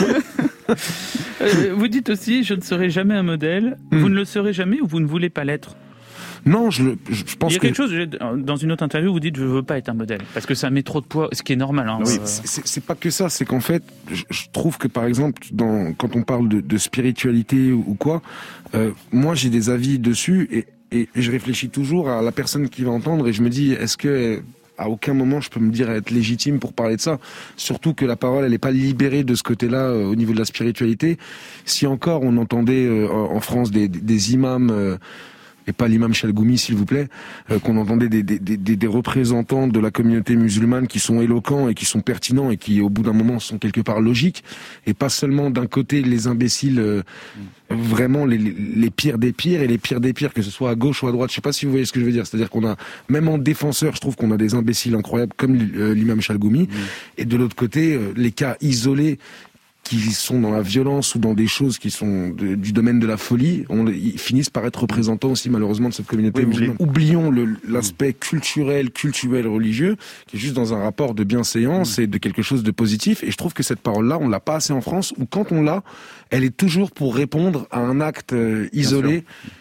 euh, vous dites aussi, je ne serai jamais un modèle. Mmh. Vous ne le serez jamais ou vous ne voulez pas l'être? Non, je, je pense que... Il y a quelque chose, dans une autre interview, vous dites je ne veux pas être un modèle, parce que ça met trop de poids, ce qui est normal. Hein, oui, euh... c'est, c'est pas que ça, c'est qu'en fait, je, je trouve que par exemple, dans, quand on parle de, de spiritualité ou, ou quoi, euh, moi j'ai des avis dessus et, et je réfléchis toujours à la personne qui va entendre et je me dis, est-ce que... à aucun moment je peux me dire être légitime pour parler de ça. Surtout que la parole, elle n'est pas libérée de ce côté-là euh, au niveau de la spiritualité. Si encore on entendait euh, en France des, des, des imams, euh, et pas l'imam Chalgoumi s'il vous plaît, euh, qu'on entendait des, des, des, des représentants de la communauté musulmane qui sont éloquents et qui sont pertinents et qui au bout d'un moment sont quelque part logiques, et pas seulement d'un côté les imbéciles, euh, vraiment les, les pires des pires et les pires des pires, que ce soit à gauche ou à droite. Je sais pas si vous voyez ce que je veux dire. C'est-à-dire qu'on a, même en défenseur, je trouve qu'on a des imbéciles incroyables comme l'imam Chalgoumi, mmh. et de l'autre côté, les cas isolés qui sont dans la violence ou dans des choses qui sont de, du domaine de la folie, on, ils finissent par être représentants aussi malheureusement de cette communauté oui, musulmane. Oublions le, l'aspect culturel, culturel, religieux, qui est juste dans un rapport de bienséance mmh. et de quelque chose de positif. Et je trouve que cette parole-là, on l'a pas assez en France, ou quand on l'a, elle est toujours pour répondre à un acte euh, isolé.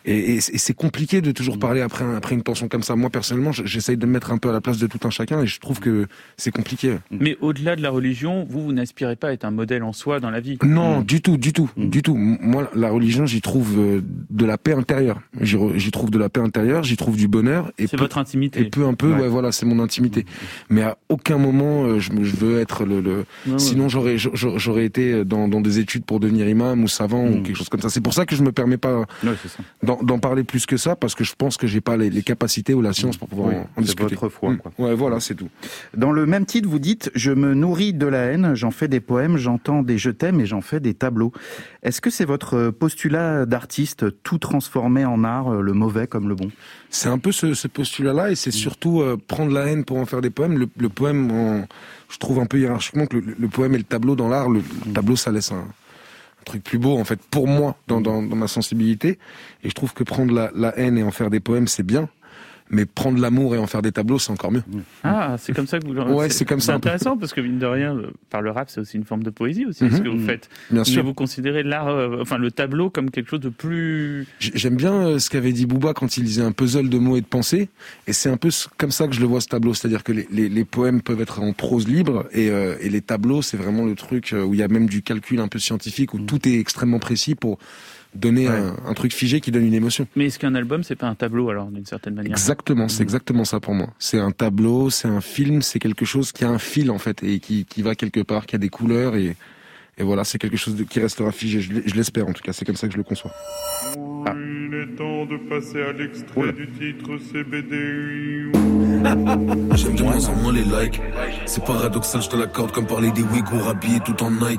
Et, et, et c'est compliqué de toujours parler après, un, après une tension comme ça. Moi, personnellement, j'essaye de me mettre un peu à la place de tout un chacun et je trouve que c'est compliqué. Mais au-delà de la religion, vous, vous n'aspirez pas à être un modèle en soi dans la vie? Non, mmh. du tout, du tout, mmh. du tout. Moi, la religion, j'y trouve de la paix intérieure. J'y, re, j'y trouve de la paix intérieure, j'y trouve du bonheur. Et c'est peu, votre intimité. Et peu un peu, ouais, ouais voilà, c'est mon intimité. Mmh. Mais à aucun moment, je, je veux être le... le... Ouais, sinon, ouais. J'aurais, j'aurais été dans, dans des études pour devenir imam ou savant mmh. ou quelque chose comme ça. C'est pour ça que je me permets pas ouais, c'est ça. D'en, d'en parler plus que ça, parce que je pense que j'ai pas les, les capacités ou la science pour pouvoir oui, en, en discuter. C'est votre foi, quoi. Ouais, voilà, c'est tout. Dans le même titre, vous dites « Je me nourris de la haine, j'en fais des poèmes, j'entends des je t'aime et j'en fais des tableaux ». Est-ce que c'est votre postulat d'artiste, tout transformer en art, le mauvais comme le bon? C'est un peu ce, ce postulat-là, et c'est surtout euh, prendre la haine pour en faire des poèmes. Le, le poème, en, je trouve un peu hiérarchiquement que le, le poème et le tableau dans l'art, le, le tableau, ça laisse un... un truc plus beau en fait pour moi dans, dans, dans ma sensibilité, et je trouve que prendre la, la haine et en faire des poèmes c'est bien, mais prendre l'amour et en faire des tableaux c'est encore mieux. Ah, c'est comme ça que vous le... Ouais, c'est, c'est comme c'est ça. C'est intéressant parce que mine de rien, par le rap c'est aussi une forme de poésie aussi, mm-hmm. ce que vous faites. Bien mais sûr. Vous considérez l'art, euh, enfin le tableau comme quelque chose de plus... J'aime bien euh, ce qu'avait dit Booba quand il disait un puzzle de mots et de pensées, et c'est un peu comme ça que je le vois ce tableau, c'est-à-dire que les, les, les poèmes peuvent être en prose libre, et, euh, et les tableaux c'est vraiment le truc où il y a même du calcul un peu scientifique, où mm. tout est extrêmement précis pour donner ouais. un, un truc figé qui donne une émotion. Mais est-ce qu'un album, c'est pas un tableau, alors, d'une certaine manière? Exactement, c'est exactement ça pour moi. C'est un tableau, c'est un film, c'est quelque chose qui a un fil, en fait, et qui, qui va quelque part, qui a des couleurs, et, et voilà, c'est quelque chose de, qui restera figé. Je, je l'espère, en tout cas, c'est comme ça que je le conçois. Ah. Il est temps de passer à l'extrait Oula. Du titre C B D. J'aime de moins en moins les likes. C'est paradoxal, je te l'accorde, comme parler des Ouïghours habillés tout en Nike.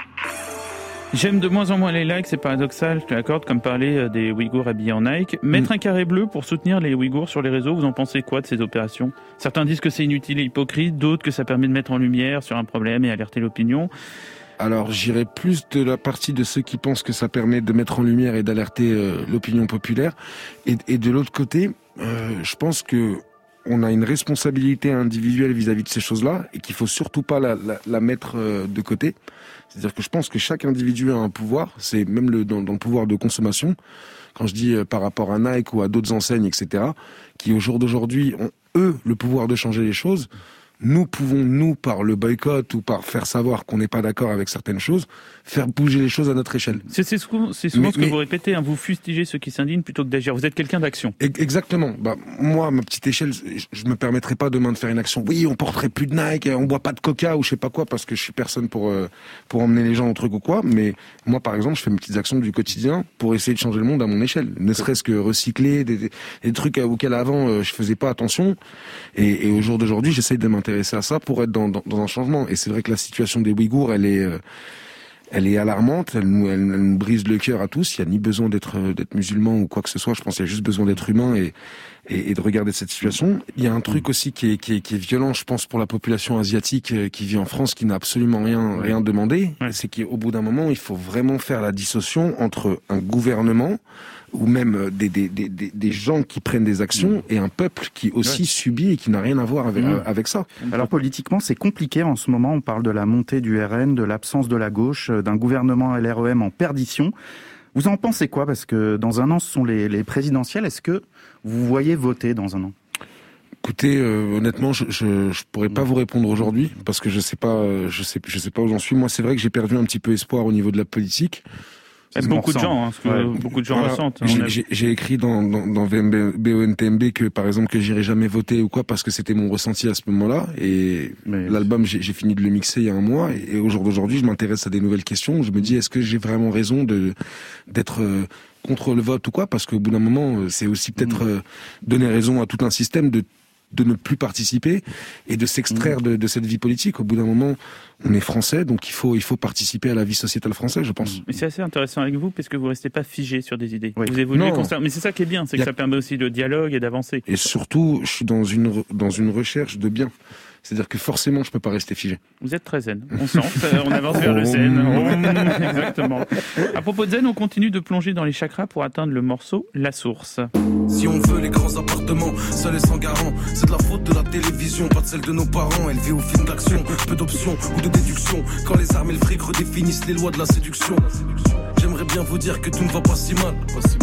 J'aime de moins en moins les likes, c'est paradoxal, je te l'accorde, comme parler des Ouïghours habillés en Nike. Mettre mmh. un carré bleu pour soutenir les Ouïghours sur les réseaux, vous en pensez quoi de ces opérations? Certains disent que c'est inutile et hypocrite, d'autres que ça permet de mettre en lumière sur un problème et alerter l'opinion. Alors j'irais plus de la partie de ceux qui pensent que ça permet de mettre en lumière et d'alerter euh, l'opinion populaire. Et, et de l'autre côté, euh, je pense que on a une responsabilité individuelle vis-à-vis de ces choses-là et qu'il faut surtout pas la, la, la mettre euh, de côté. C'est-à-dire que je pense que chaque individu a un pouvoir, c'est même le, dans, dans le pouvoir de consommation, quand je dis euh, par rapport à Nike ou à d'autres enseignes, et cetera, qui au jour d'aujourd'hui ont, eux, le pouvoir de changer les choses. Nous pouvons, nous, par le boycott ou par faire savoir qu'on n'est pas d'accord avec certaines choses, faire bouger les choses à notre échelle. C'est, c'est souvent, c'est souvent mais, ce que mais, vous répétez, hein, vous fustigez ceux qui s'indignent plutôt que d'agir. Vous êtes quelqu'un d'action. Exactement. Bah, moi, à ma petite échelle, je me permettrais pas demain de faire une action. Oui, on porterait plus de Nike, on boit pas de Coca ou je sais pas quoi, parce que je suis personne pour euh, pour emmener les gens au truc ou quoi. Mais moi, par exemple, je fais mes petites actions du quotidien pour essayer de changer le monde à mon échelle. Ne serait-ce que recycler des, des, des trucs auxquels avant euh, je faisais pas attention. Et, et au jour d'aujourd'hui, j'essaye de m'intéresser à ça pour être dans, dans, dans un changement. Et c'est vrai que la situation des Ouïghours, elle est, euh, elle est alarmante. Elle nous, elle, elle nous brise le cœur à tous. Il n'y a ni besoin d'être, d'être musulman ou quoi que ce soit. Je pense qu'il y a juste besoin d'être humain et, et, et de regarder cette situation. Il y a un truc aussi qui est, qui est, qui est violent, je pense, pour la population asiatique qui vit en France, qui n'a absolument rien, rien demandé. Ouais. C'est qu'au bout d'un moment, il faut vraiment faire la dissociation entre un gouvernement ou même des, des, des, des gens qui prennent des actions mmh. et un peuple qui aussi ouais. subit et qui n'a rien à voir avec, mmh. avec ça. Alors politiquement, c'est compliqué en ce moment. On parle de la montée du R N, de l'absence de la gauche, d'un gouvernement L R E M en perdition. Vous en pensez quoi? Parce que dans un an, ce sont les, les présidentielles. Est-ce que vous voyez voter dans un an? Écoutez, euh, honnêtement, je, je je pourrais pas vous répondre aujourd'hui parce que je sais pas, je sais je sais pas où j'en suis. Moi, c'est vrai que j'ai perdu un petit peu espoir au niveau de la politique. C'est beaucoup de gens, hein, ce que ouais. beaucoup de gens voilà. ressentent. J'ai, a... j'ai, j'ai écrit dans, dans, dans V M B O N T M B que, par exemple, que j'irai jamais voter ou quoi parce que c'était mon ressenti à ce moment-là. Et Mais... l'album, j'ai, j'ai fini de le mixer il y a un mois. Et, et au jour d'aujourd'hui, je m'intéresse à des nouvelles questions. Je me dis, est-ce que j'ai vraiment raison de d'être euh, contre le vote ou quoi? Parce qu'au bout d'un moment, c'est aussi peut-être euh, donner raison à tout un système de de ne plus participer et de s'extraire de, de cette vie politique. Au bout d'un moment, on est français, donc il faut, il faut participer à la vie sociétale française, je pense. Mais c'est assez intéressant avec vous, parce que vous ne restez pas figé sur des idées. Oui. Vous évoluez constamment. Mais c'est ça qui est bien, c'est que a... ça permet aussi de dialogue et d'avancer. Et surtout, je suis dans une, dans une recherche de bien. C'est-à-dire que forcément, je peux pas rester figé. Vous êtes très zen. On sent. On avance vers le zen. Oh, exactement. À propos de zen, on continue de plonger dans les chakras pour atteindre le morceau La Source. Si on veut les grands appartements, seuls et sans garant, c'est de la faute de la télévision, pas de celle de nos parents. Élevés au film d'action, peu d'options ou de déduction. Quand les armes et le fric redéfinissent les lois de la séduction. J'aimerais bien vous dire que tout ne va pas si mal. Pas si mal.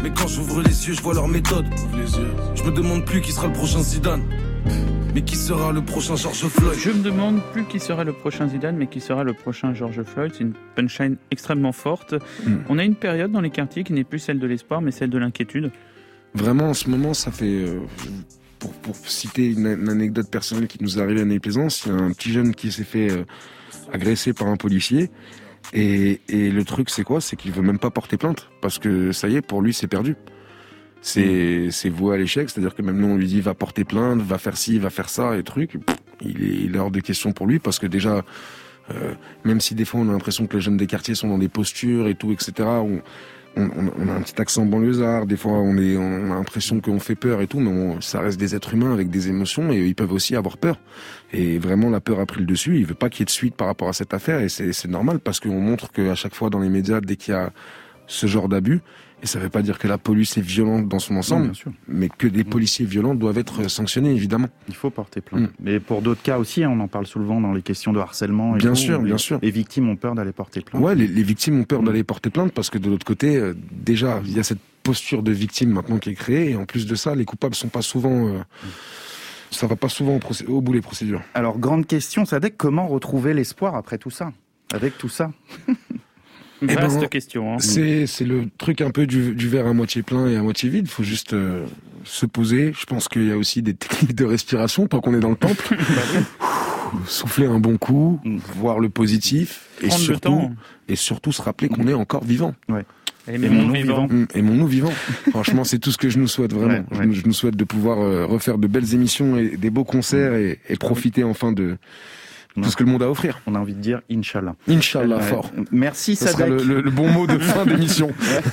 Mais quand j'ouvre les yeux, je vois leur méthode. Je me demande plus qui sera le prochain Zidane, mais qui sera le prochain George Floyd. Je me demande plus qui sera le prochain Zidane, mais qui sera le prochain George Floyd. C'est une punchline extrêmement forte. Mm. On a une période dans les quartiers qui n'est plus celle de l'espoir, mais celle de l'inquiétude. Vraiment, en ce moment, ça fait... Euh, pour, pour citer une, une anecdote personnelle qui nous est arrivée à Neuilly-Plaisance, il y a un petit jeune qui s'est fait euh, agresser par un policier. Et, et le truc, c'est quoi ? C'est qu'il veut même pas porter plainte. Parce que, ça y est, pour lui, c'est perdu. C'est, c'est voué à l'échec, c'est-à-dire que même nous on lui dit va porter plainte, va faire ci, va faire ça et truc, il est, il est hors de question pour lui parce que déjà, euh, même si des fois on a l'impression que les jeunes des quartiers sont dans des postures et tout, et cetera, on, on, on a un petit accent banlieusard, des fois on, est, on a l'impression qu'on fait peur et tout, mais on, ça reste des êtres humains avec des émotions et ils peuvent aussi avoir peur. Et vraiment la peur a pris le dessus, il veut pas qu'il y ait de suite par rapport à cette affaire et c'est, c'est normal parce qu'on montre qu'à chaque fois dans les médias, dès qu'il y a ce genre d'abus, et ça ne veut pas dire que la police est violente dans son ensemble, non, mais que des policiers violents doivent être sanctionnés, évidemment. Il faut porter plainte. Mmh. Mais pour d'autres cas aussi, on en parle souvent dans les questions de harcèlement. Et bien tout, sûr, les, bien sûr. Les victimes ont peur d'aller porter plainte. Ouais, les, les victimes ont peur mmh. d'aller porter plainte parce que de l'autre côté, euh, déjà, il y a cette posture de victime maintenant qui est créée, et en plus de ça, les coupables sont pas souvent... Euh, mmh. Ça va pas souvent au, procé- au bout les procédures. Alors, grande question, Sadek, comment retrouver l'espoir après tout ça ? Avec tout ça Eh Vaste ben, question. Hein. C'est, c'est le truc un peu du, du verre à moitié plein et à moitié vide. Il faut juste euh, se poser. Je pense qu'il y a aussi des techniques de respiration tant qu'on est dans le temple. Souffler un bon coup, voir le positif et Prendre surtout, le temps. et surtout se rappeler qu'on est encore vivant. Ouais. Aimons-nous vivants. Aimons-nous vivants. Franchement, c'est tout ce que je nous souhaite vraiment. Ouais, ouais. Je, je nous souhaite de pouvoir euh, refaire de belles émissions et des beaux concerts et, et profiter enfin de... tout ce que le monde a à offrir. On a envie de dire Inch'Allah. Inch'Allah, ouais. Fort. Merci ça Sadek. Ce sera le, le, le bon mot de fin d'émission.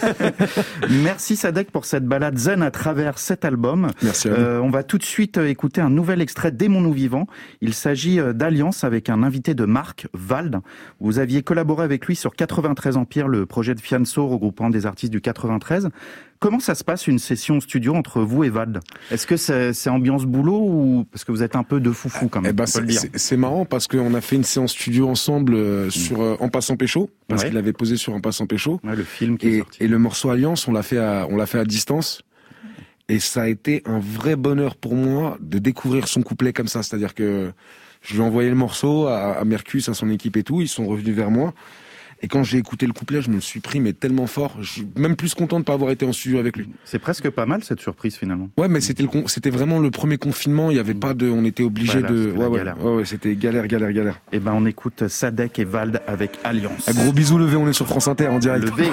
Merci Sadek pour cette balade zen à travers cet album. Merci à vous. Euh, on va tout de suite écouter un nouvel extrait d'Aimons-nous vivants. Il s'agit d'Alliance avec un invité de marque, Vald. Vous aviez collaboré avec lui sur quatre-vingt-treize Empire, le projet de Fianso regroupant des artistes du quatre-vingt-treize. Comment ça se passe une session studio entre vous et Vald ? Est-ce que c'est, c'est ambiance boulot ou parce que vous êtes un peu de foufou quand même ? Eh ben, c'est, c'est, c'est marrant parce qu'on a fait une séance studio ensemble euh, sur euh, En passant pécho parce ouais. qu'il avait posé sur En passant pécho. Ouais, le film qui et, est sorti. Et le morceau Alliance, on l'a fait à, on l'a fait à distance. Et ça a été un vrai bonheur pour moi de découvrir son couplet comme ça. C'est-à-dire que je lui ai envoyé le morceau à, à Mercus, à son équipe et tout. Ils sont revenus vers moi. Et quand j'ai écouté le couplet, je me le suis pris mais tellement fort. Je suis même plus content de pas avoir été en studio avec lui. C'est presque pas mal cette surprise finalement. Ouais, mais c'était le con... c'était vraiment le premier confinement. Il y avait pas de, on était obligé voilà, de. Ouais, ouais, galère. ouais, ouais, c'était galère, galère, galère. Et ben on écoute Sadek et Vald avec Alliance. Un gros bisou levé, on est sur France Inter en direct. Levé.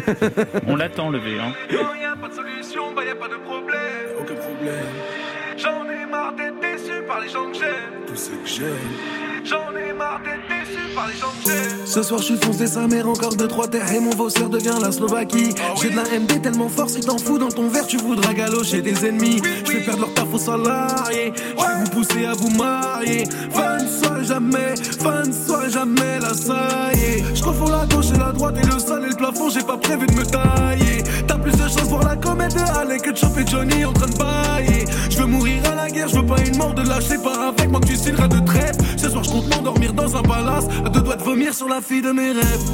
On l'attend levé. Hein. Non, y a pas de solution, bah y a pas de problème. Aucun problème. J'en ai marre d'être déçu par les gens que j'aime. Tout ce que j'aime. J'en ai marre d'être déçu par les gens que j'aime. Ce soir je suis foncé sa mère, encore deux trois terres et mon vaussaire devient la Slovaquie. Oh oui. J'ai de la M D tellement fort, si t'en fous dans ton verre tu voudras galocher des ennemis. Oui, je vais oui. perdre leur taf aux salariés. Je vais vous pousser à vous marier. Fin ne soit jamais, fin ne soit jamais là ça y est. Je confonds la gauche et la droite et le sol et le plafond, j'ai pas prévu de me tailler. T'as plus de chance pour la comète de Halley que de choper Johnny en train de bailler. Je veux mourir à la guerre, je veux pas une mort de lâcher par avec moi que tu signeras de trêve. Ce soir je compte m'endormir dans un palace, à deux doigts de vomir sur la fille de mes rêves.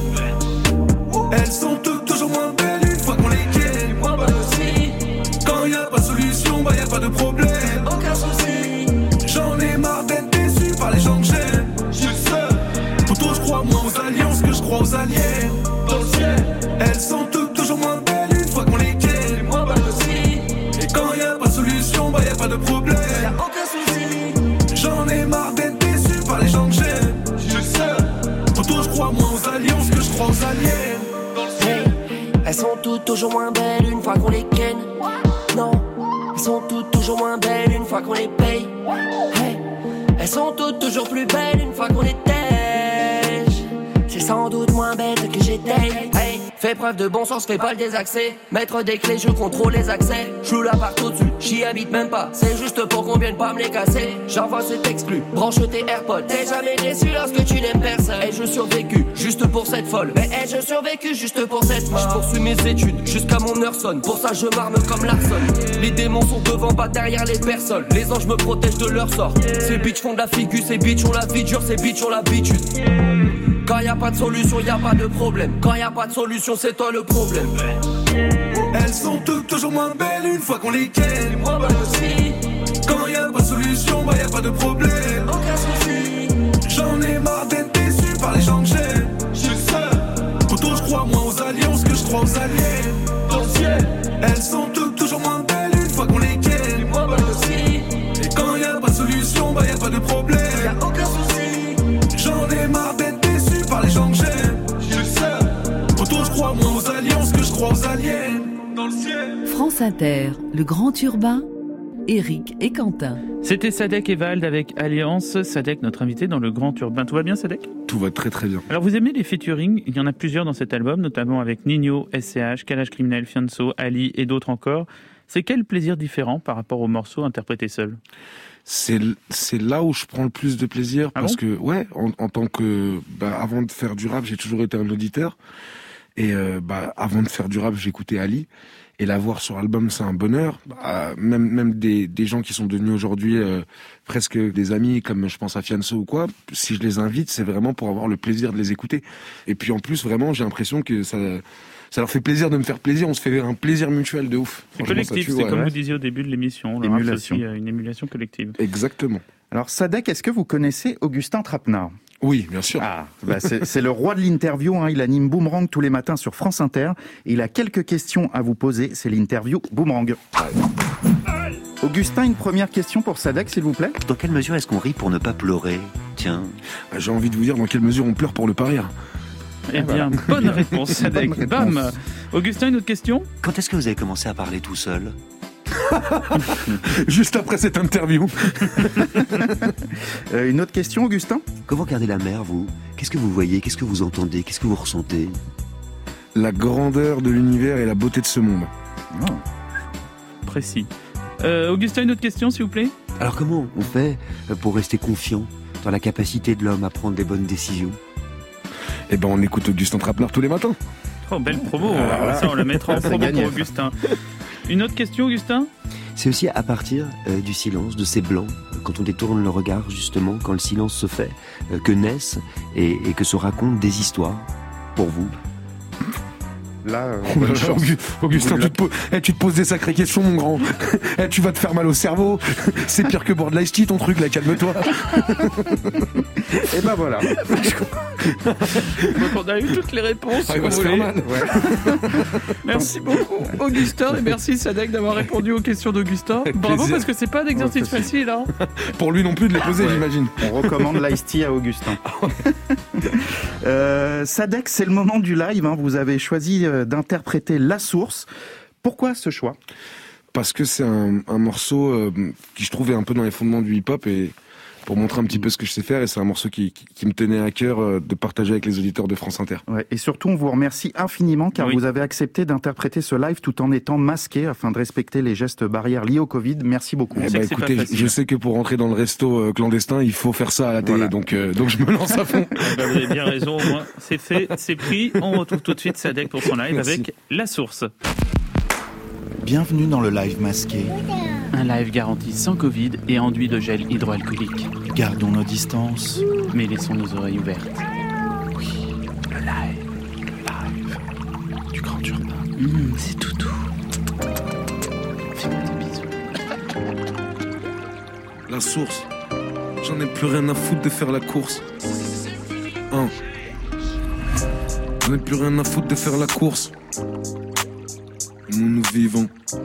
Elles sont toutes toujours moins belles une fois qu'on les quitte. Moi pas aussi. Quand y a pas de solution, bah y a pas de problème. Aucun souci. J'en ai marre d'être déçu par les gens que j'aime. Je suis seul. Pourtant je crois moins aux alliances que je crois aux alliés. Dans le ciel. Elles sont toutes toujours moins belles une fois qu'on les quitte. Moi pas aussi. Et quand y a pas de solution, bah y a pas de problème. Y'a aucun souci. J'en ai marre d'être déçu par les gens que j'aime. Je suis seul. Pourtant je crois moins aux alliances que je crois aux alliés. Hey, elles sont toutes toujours moins belles une fois qu'on les ken. Non, elles sont toutes toujours moins belles une fois qu'on les paye. Hey, elles sont toutes toujours plus belles une fois qu'on les tèche. C'est sans doute moins bête que j'étais. Hey, fais preuve de bon sens, fais pas le désaxé. Mettre des clés, je contrôle les accès. Je la partout dessus, j'y habite même pas. C'est juste pour qu'on vienne pas me les casser. J'envoie cet exclu, branche tes AirPods. T'es jamais déçu lorsque tu n'aimes personne. Ai-je survécu juste pour cette folle? Mais ai-je survécu juste pour cette mort? Je poursuis mes études jusqu'à mon heure sonne. Pour ça je m'arme comme Larson. Les démons sont devant, pas derrière les personnes. Les anges me protègent de leur sort. Ces bitches font de la figure, ces bitches ont la vie dure, ces bitches ont l'habitude. Quand y a pas de solution, y a pas de problème. Quand y a pas de solution, c'est toi le problème. Elles sont toutes toujours moins belles une fois qu'on les ken. Moi bah aussi. Quand y a pas de solution, bah y a pas de problème. Aucun souci. J'en ai marre d'être déçu par les gens que j'aime. Je suis seul. Pourtant je crois moins aux alliances que je crois aux alliés. Dans le ciel, elles sont toutes toujours moins belles une fois qu'on les ken. Moi bah aussi. Et quand y a pas de solution, bah y a pas de problème. Y'a aucun souci. J'en ai marre d'être déçu par les gens que j'aime. Je suis seul. Pourtant je crois moins aux alliances que je crois aux alliés. Dans le ciel. France Inter, le grand urbain, Eric et Quentin. C'était Sadek et Vald avec Alliance. Sadek, notre invité dans le Grand Urbain. Tout va bien, Sadek ? Tout va très très bien. Alors vous aimez les featuring ? Il y en a plusieurs dans cet album, notamment avec Nino, S C H, Kalash Criminel, Fianso, Ali et d'autres encore. C'est quel plaisir différent par rapport aux morceaux interprétés seuls ? C'est, c'est là où je prends le plus de plaisir. Ah parce bon que, ouais, en, en tant que... Bah, avant de faire du rap, j'ai toujours été un auditeur. Et euh, bah, avant de faire du rap, j'écoutais Ali. Et la voir sur album, c'est un bonheur. Bah, même même des, des gens qui sont devenus aujourd'hui euh, presque des amis, comme je pense à Fianso ou quoi, si je les invite, c'est vraiment pour avoir le plaisir de les écouter. Et puis en plus, vraiment, j'ai l'impression que ça... Ça leur fait plaisir de me faire plaisir, on se fait un plaisir mutuel de ouf. C'est collectif, c'est ouais, comme ouais. vous disiez au début de l'émission. Émulation. C'est aussi une émulation collective. Exactement. Alors Sadek, est-ce que vous connaissez Augustin Trapenard ? Oui, bien sûr. Ah, bah c'est, c'est le roi de l'interview, hein. Il anime Boomerang tous les matins sur France Inter. Et il a quelques questions à vous poser, c'est l'interview Boomerang. Augustin, une première question pour Sadek, s'il vous plaît. Dans quelle mesure est-ce qu'on rit pour ne pas pleurer ? Tiens. J'ai envie de vous dire dans quelle mesure on pleure pour ne pas rire. Eh bien, voilà. Bonne réponse, Sadek. Bonne réponse. Bam. Augustin, une autre question ? Quand est-ce que vous avez commencé à parler tout seul ? Juste après cette interview. euh, une autre question, Augustin ? Comment regardez la mer, vous ? Qu'est-ce que vous voyez ? Qu'est-ce que vous entendez ? Qu'est-ce que vous ressentez ? La grandeur de l'univers et la beauté de ce monde. Oh. Précis. Euh, Augustin, une autre question, s'il vous plaît ? Alors comment on fait pour rester confiant dans la capacité de l'homme à prendre des bonnes décisions ? Eh ben, on écoute Augustin Trapenard tous les matins. Oh, belle promo. Alors, ça, on la mettra en promo pour Augustin. Une autre question, Augustin ? C'est aussi à partir euh, du silence, de ces blancs, quand on détourne le regard, justement, quand le silence se fait, euh, que naissent et, et que se racontent des histoires, pour vous. Là, euh, bonne chance. Augustin, tu te, poses, hey, tu te poses des sacrées questions, mon grand. Hey, tu vas te faire mal au cerveau. C'est pire que boire de l'ice tea, ton truc, là, calme-toi. Et ben voilà. Donc on a eu toutes les réponses. Ah, il va se faire mal. Ouais. Merci beaucoup, Augustin, et merci Sadek d'avoir répondu aux questions d'Augustin. Bravo, plaisir. Parce que c'est pas un exercice ouais, facile, hein. Pour lui non plus de les poser, ouais. J'imagine. On recommande l'ice tea à Augustin. euh, Sadek, c'est le moment du live. Hein. Vous avez choisi d'interpréter La Source. Pourquoi ce choix ? Parce que c'est un, un morceau euh, qui je trouvais un peu dans les fondements du hip-hop et pour montrer un petit peu ce que je sais faire, et c'est un morceau qui, qui, qui me tenait à cœur euh, de partager avec les auditeurs de France Inter. Ouais, et surtout, on vous remercie infiniment car oui. vous avez accepté d'interpréter ce live tout en étant masqué afin de respecter les gestes barrières liés au Covid. Merci beaucoup. Eh bah, écoutez, je, je sais que pour rentrer dans le resto euh, clandestin, il faut faire ça à la télé, voilà. donc, euh, donc je me lance à fond. Bah, vous avez bien raison, au moins c'est fait, c'est pris. On retrouve tout de suite Sadek pour son live Merci. Avec La Source. Bienvenue dans le live masqué. Un live garanti sans Covid et enduit de gel hydroalcoolique. Gardons nos distances. Mais laissons nos oreilles ouvertes. Oui, le live, live du Grand Urbain. Mmh, c'est tout doux. Fais-moi des bisous. La Source. J'en ai plus rien à foutre de faire la course. Un. J'en ai plus rien à foutre de faire la course. Nous nous vivons.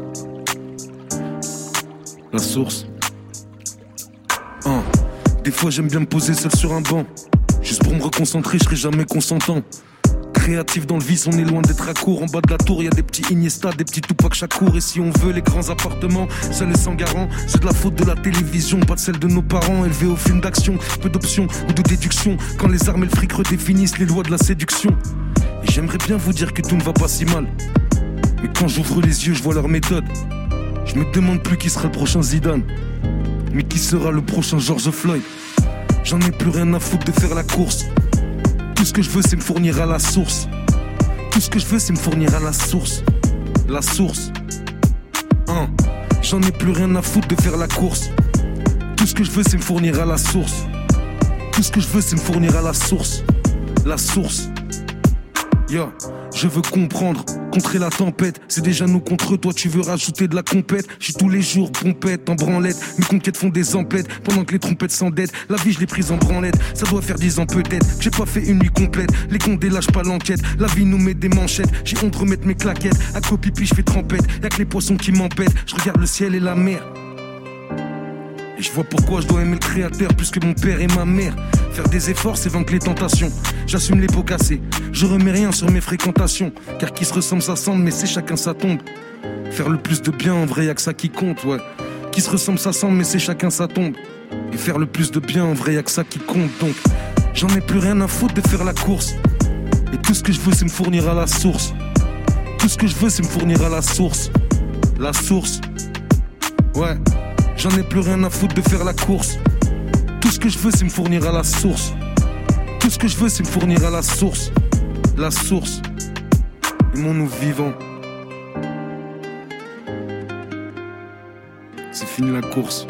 La Source. Un. Des fois j'aime bien me poser seul sur un banc. Juste pour me reconcentrer, je serai jamais consentant. Créatif dans le vice, on est loin d'être à court. En bas de la tour, y a des petits Iniesta, des petits Tupac Shakur. Et si on veut les grands appartements, seul et sans garant, c'est de la faute de la télévision, pas de celle de nos parents. Élevés au film d'action, peu d'options ou de déduction. Quand les armes et le fric redéfinissent les lois de la séduction. Et j'aimerais bien vous dire que tout ne va pas si mal. Mais quand j'ouvre les yeux, je vois leur méthode. Je me demande plus qui sera le prochain Zidane, mais qui sera le prochain George Floyd. J'en ai plus rien à foutre de faire la course. Tout ce que je veux, c'est me fournir à la source. Tout ce que je veux, c'est me fournir à la source. La source. Un. J'en ai plus rien à foutre de faire la course. Tout ce que je veux, c'est me fournir à la source. Tout ce que je veux, c'est me fournir à la source. La source. Yo, je veux comprendre, contrer la tempête. C'est déjà nous contre toi, tu veux rajouter de la compète. J'suis tous les jours pompette, en branlette. Mes conquêtes font des emplettes, pendant que les trompettes s'endettent. La vie je l'ai prise en branlette, ça doit faire dix ans peut-être que j'ai pas fait une nuit complète. Les comptes délâchent pas l'enquête, la vie nous met des manchettes. J'ai honte de remettre mes claquettes, à copipi j'fais trempette. Y'a que les poissons qui m'empêtent, je regarde le ciel et la mer. Et je vois pourquoi je dois aimer le créateur plus que mon père et ma mère. Faire des efforts, c'est vaincre les tentations. J'assume les pots cassés, je remets rien sur mes fréquentations. Car qui se ressemble s'assemble, mais c'est chacun sa tombe. Faire le plus de bien, en vrai, y'a que ça qui compte, ouais. Qui se ressemble s'assemble, mais c'est chacun sa tombe. Et faire le plus de bien, en vrai, y'a que ça qui compte. Donc, j'en ai plus rien à foutre de faire la course. Et tout ce que je veux, c'est me fournir à la source. Tout ce que je veux, c'est me fournir à la source. La source, ouais. J'en ai plus rien à foutre de faire la course. Tout ce que je veux, c'est me fournir à la source. Tout ce que je veux, c'est me fournir à la source. La source. Aimons-nous vivants. C'est fini la course.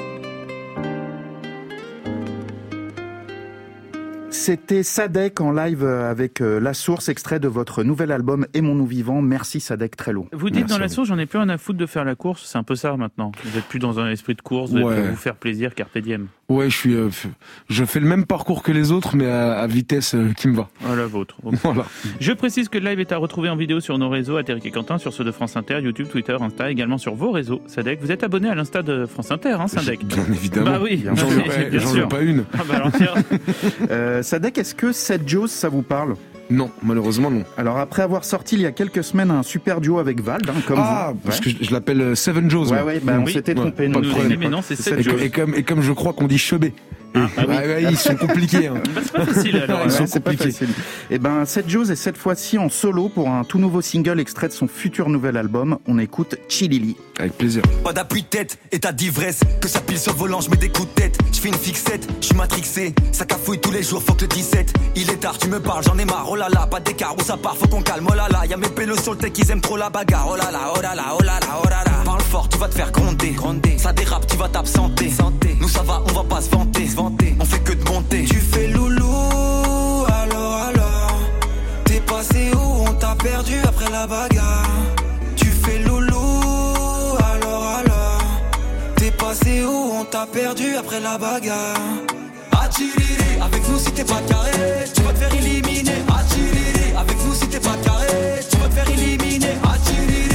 C'était Sadek en live avec La Source, extrait de votre nouvel album Aimons-nous vivants. Merci Sadek, très lourd. Vous dites Merci dans La Source, j'en ai plus rien à foutre de faire la course, c'est un peu ça maintenant. Vous êtes plus dans un esprit de course, vous ouais. êtes pour vous faire plaisir, carpe diem. Ouais, je suis, euh, je fais le même parcours que les autres, mais à, à vitesse euh, qui me va. À la vôtre. Voilà. Je précise que le live est à retrouver en vidéo sur nos réseaux, Atéric et Quentin, sur ceux de France Inter, YouTube, Twitter, Insta, également sur vos réseaux, Sadek. Vous êtes abonné à l'Insta de France Inter, hein, Sadek? Bien évidemment. Bah oui, j'en veux, j'en veux pas une. Ah bah alors, tiens. euh, Sadek, est-ce que Seth Jones, ça vous parle? Non, malheureusement non. Alors après avoir sorti il y a quelques semaines un super duo avec Vald, hein, comme ah, vous. parce ouais. que je, je l'appelle Seven Joes. Ouais, ouais, bah, on oui. s'était trompé. Ouais, pas de problème. Mais non, c'est Seven Joes. Et comme, et comme je crois qu'on dit Chebé. Ah, ah oui. ouais, ouais, ils sont compliqués. Hein. Bah, c'est pas facile alors. Ils ouais, sont compliqués. Et ben, Seth Jones est cette fois-ci en solo pour un tout nouveau single extrait de son futur nouvel album. On écoute Chilili. Avec plaisir. Pas d'appui de tête, état d'ivresse. Que ça pile sur le volant, je mets des coups de tête. Je fais une fixette, je suis matrixé. Ça cafouille tous les jours, faut que le dix-sept. Il est tard, tu me parles, j'en ai marre. Oh là là, pas d'écart où ça part, faut qu'on calme. Oh là là, y'a mes pélos sur le tech, ils aiment trop la bagarre. Oh là là, oh là là, oh là là, oh là là. Parle fort, tu vas te faire gronder. gronder. Ça dérape, tu vas t'absenter. Santé. Nous ça va, on va pas se vanter. Se vanter. On fait que de monter. Tu fais loulou, alors alors. T'es passé où, on t'a perdu après la bagarre. Tu fais loulou, alors alors. T'es passé où, on t'a perdu après la bagarre. Attiriri, avec nous si t'es pas carré, tu vas te faire éliminer. Attiriri, avec nous si t'es pas carré, tu vas te faire éliminer. Attiriri.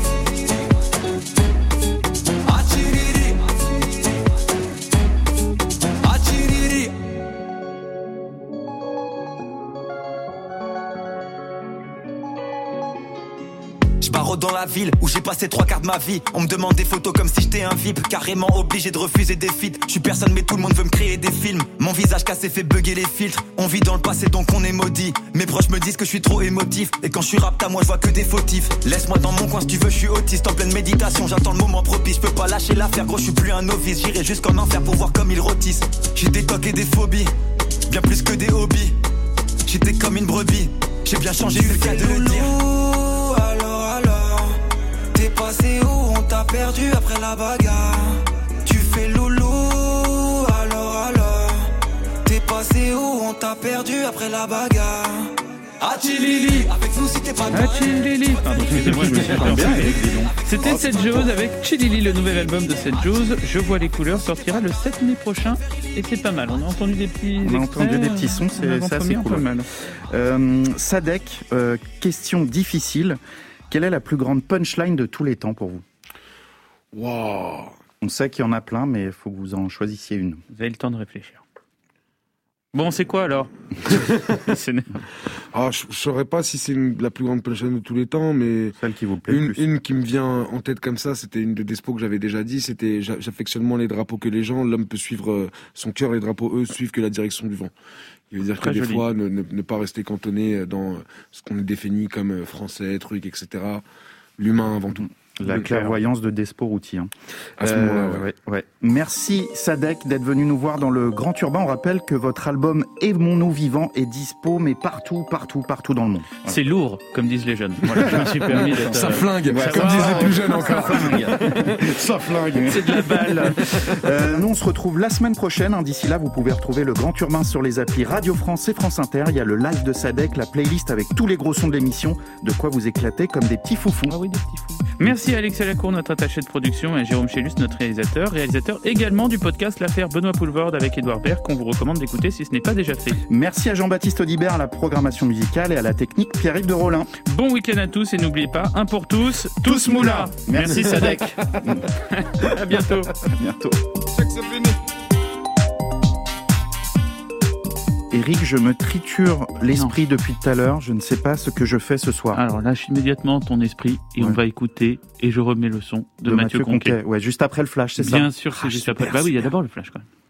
Barreau dans la ville où j'ai passé trois quarts de ma vie. On me demande des photos comme si j'étais un V I P. Carrément obligé de refuser des feats. Je suis personne mais tout le monde veut me créer des films. Mon visage cassé fait bugger les filtres. On vit dans le passé donc on est maudit. Mes proches me disent que je suis trop émotif. Et quand je suis rap à moi je vois que des fautifs. Laisse-moi dans mon coin si tu veux, je suis autiste. En pleine méditation j'attends le moment propice. Je peux pas lâcher l'affaire gros, je suis plus un novice. J'irai jusqu'en enfer pour voir comme ils rôtissent. J'ai des tocs et des phobies, bien plus que des hobbies. J'étais comme une brebis, j'ai bien changé, c'est le cas de le dire. T'es passé où, on t'a perdu après la bagarre. Tu fais loulou, alors alors. T'es passé où, on t'a perdu après la bagarre. Achilili, avec nous si t'es pas carré. Achilili. Pardon, excusez-moi, je me suis trompé. C'était Seth Jones avec Chilili, le nouvel album de Seth Jones. Je vois les couleurs sortira le sept mai prochain et c'est pas mal. On a entendu des petits On a extraits, entendu des petits sons, c'est, c'est assez cool. Pas mal. Euh, Sadek, euh, question difficile. Quelle est la plus grande punchline de tous les temps pour vous? Wow. On sait qu'il y en a plein, mais il faut que vous en choisissiez une. Vous avez le temps de réfléchir. Bon, c'est quoi alors? Ah, je ne saurais pas si c'est une, la plus grande punchline de tous les temps, mais celle qui vous plaît une, le plus. Une qui me vient en tête comme ça, c'était une de Despo que j'avais déjà dit, c'était j'affectionne moins les drapeaux que les gens, l'homme peut suivre son cœur, les drapeaux eux suivent que la direction du vent. Il veut dire Très que joli. Des fois, ne, ne, ne pas rester cantonné dans ce qu'on est défini comme français, truc, et cetera. L'humain avant tout. La clairvoyance de Despo Routy. Hein. À ce euh, moment-là, ouais. Ouais, ouais. Merci Sadek d'être venu nous voir dans le Grand Urbain. On rappelle que votre album Aimons-nous vivants est dispo, mais partout, partout, partout dans le monde. Voilà. C'est lourd, comme disent les jeunes. Voilà, je me suis permis d'être... Ça flingue, ouais, comme disent les plus jeunes encore. Ça flingue. Ça flingue. C'est de la balle. Euh, nous, on se retrouve la semaine prochaine. Hein. D'ici là, vous pouvez retrouver le Grand Urbain sur les applis Radio France et France Inter. Il y a le live de Sadek, la playlist avec tous les gros sons de l'émission. De quoi vous éclater comme des petits foufous. Ah oui, des petits foufous. Merci à Alexia Lacour, notre attaché de production, et à Jérôme Chélus, notre réalisateur, réalisateur également du podcast L'affaire Benoît Poulvorde avec Édouard Baird, qu'on vous recommande d'écouter si ce n'est pas déjà fait. Merci à Jean-Baptiste Audibert à la programmation musicale et à la technique Pierre-Yves de Rollin. Bon week-end à tous et n'oubliez pas, un pour tous, tous moula. Merci, Merci Sadek. À bientôt. À bientôt. Eric, je me triture l'esprit non. depuis tout à l'heure. Je ne sais pas ce que je fais ce soir. Alors lâche immédiatement ton esprit et ouais. on va écouter Et je remets le son de, de Mathieu, Mathieu Conquet. Conquet. Ouais, juste après le flash, c'est Bien ça? sûr, c'est ah, juste super, après. Bah oui, il y a super. d'abord le flash quand même.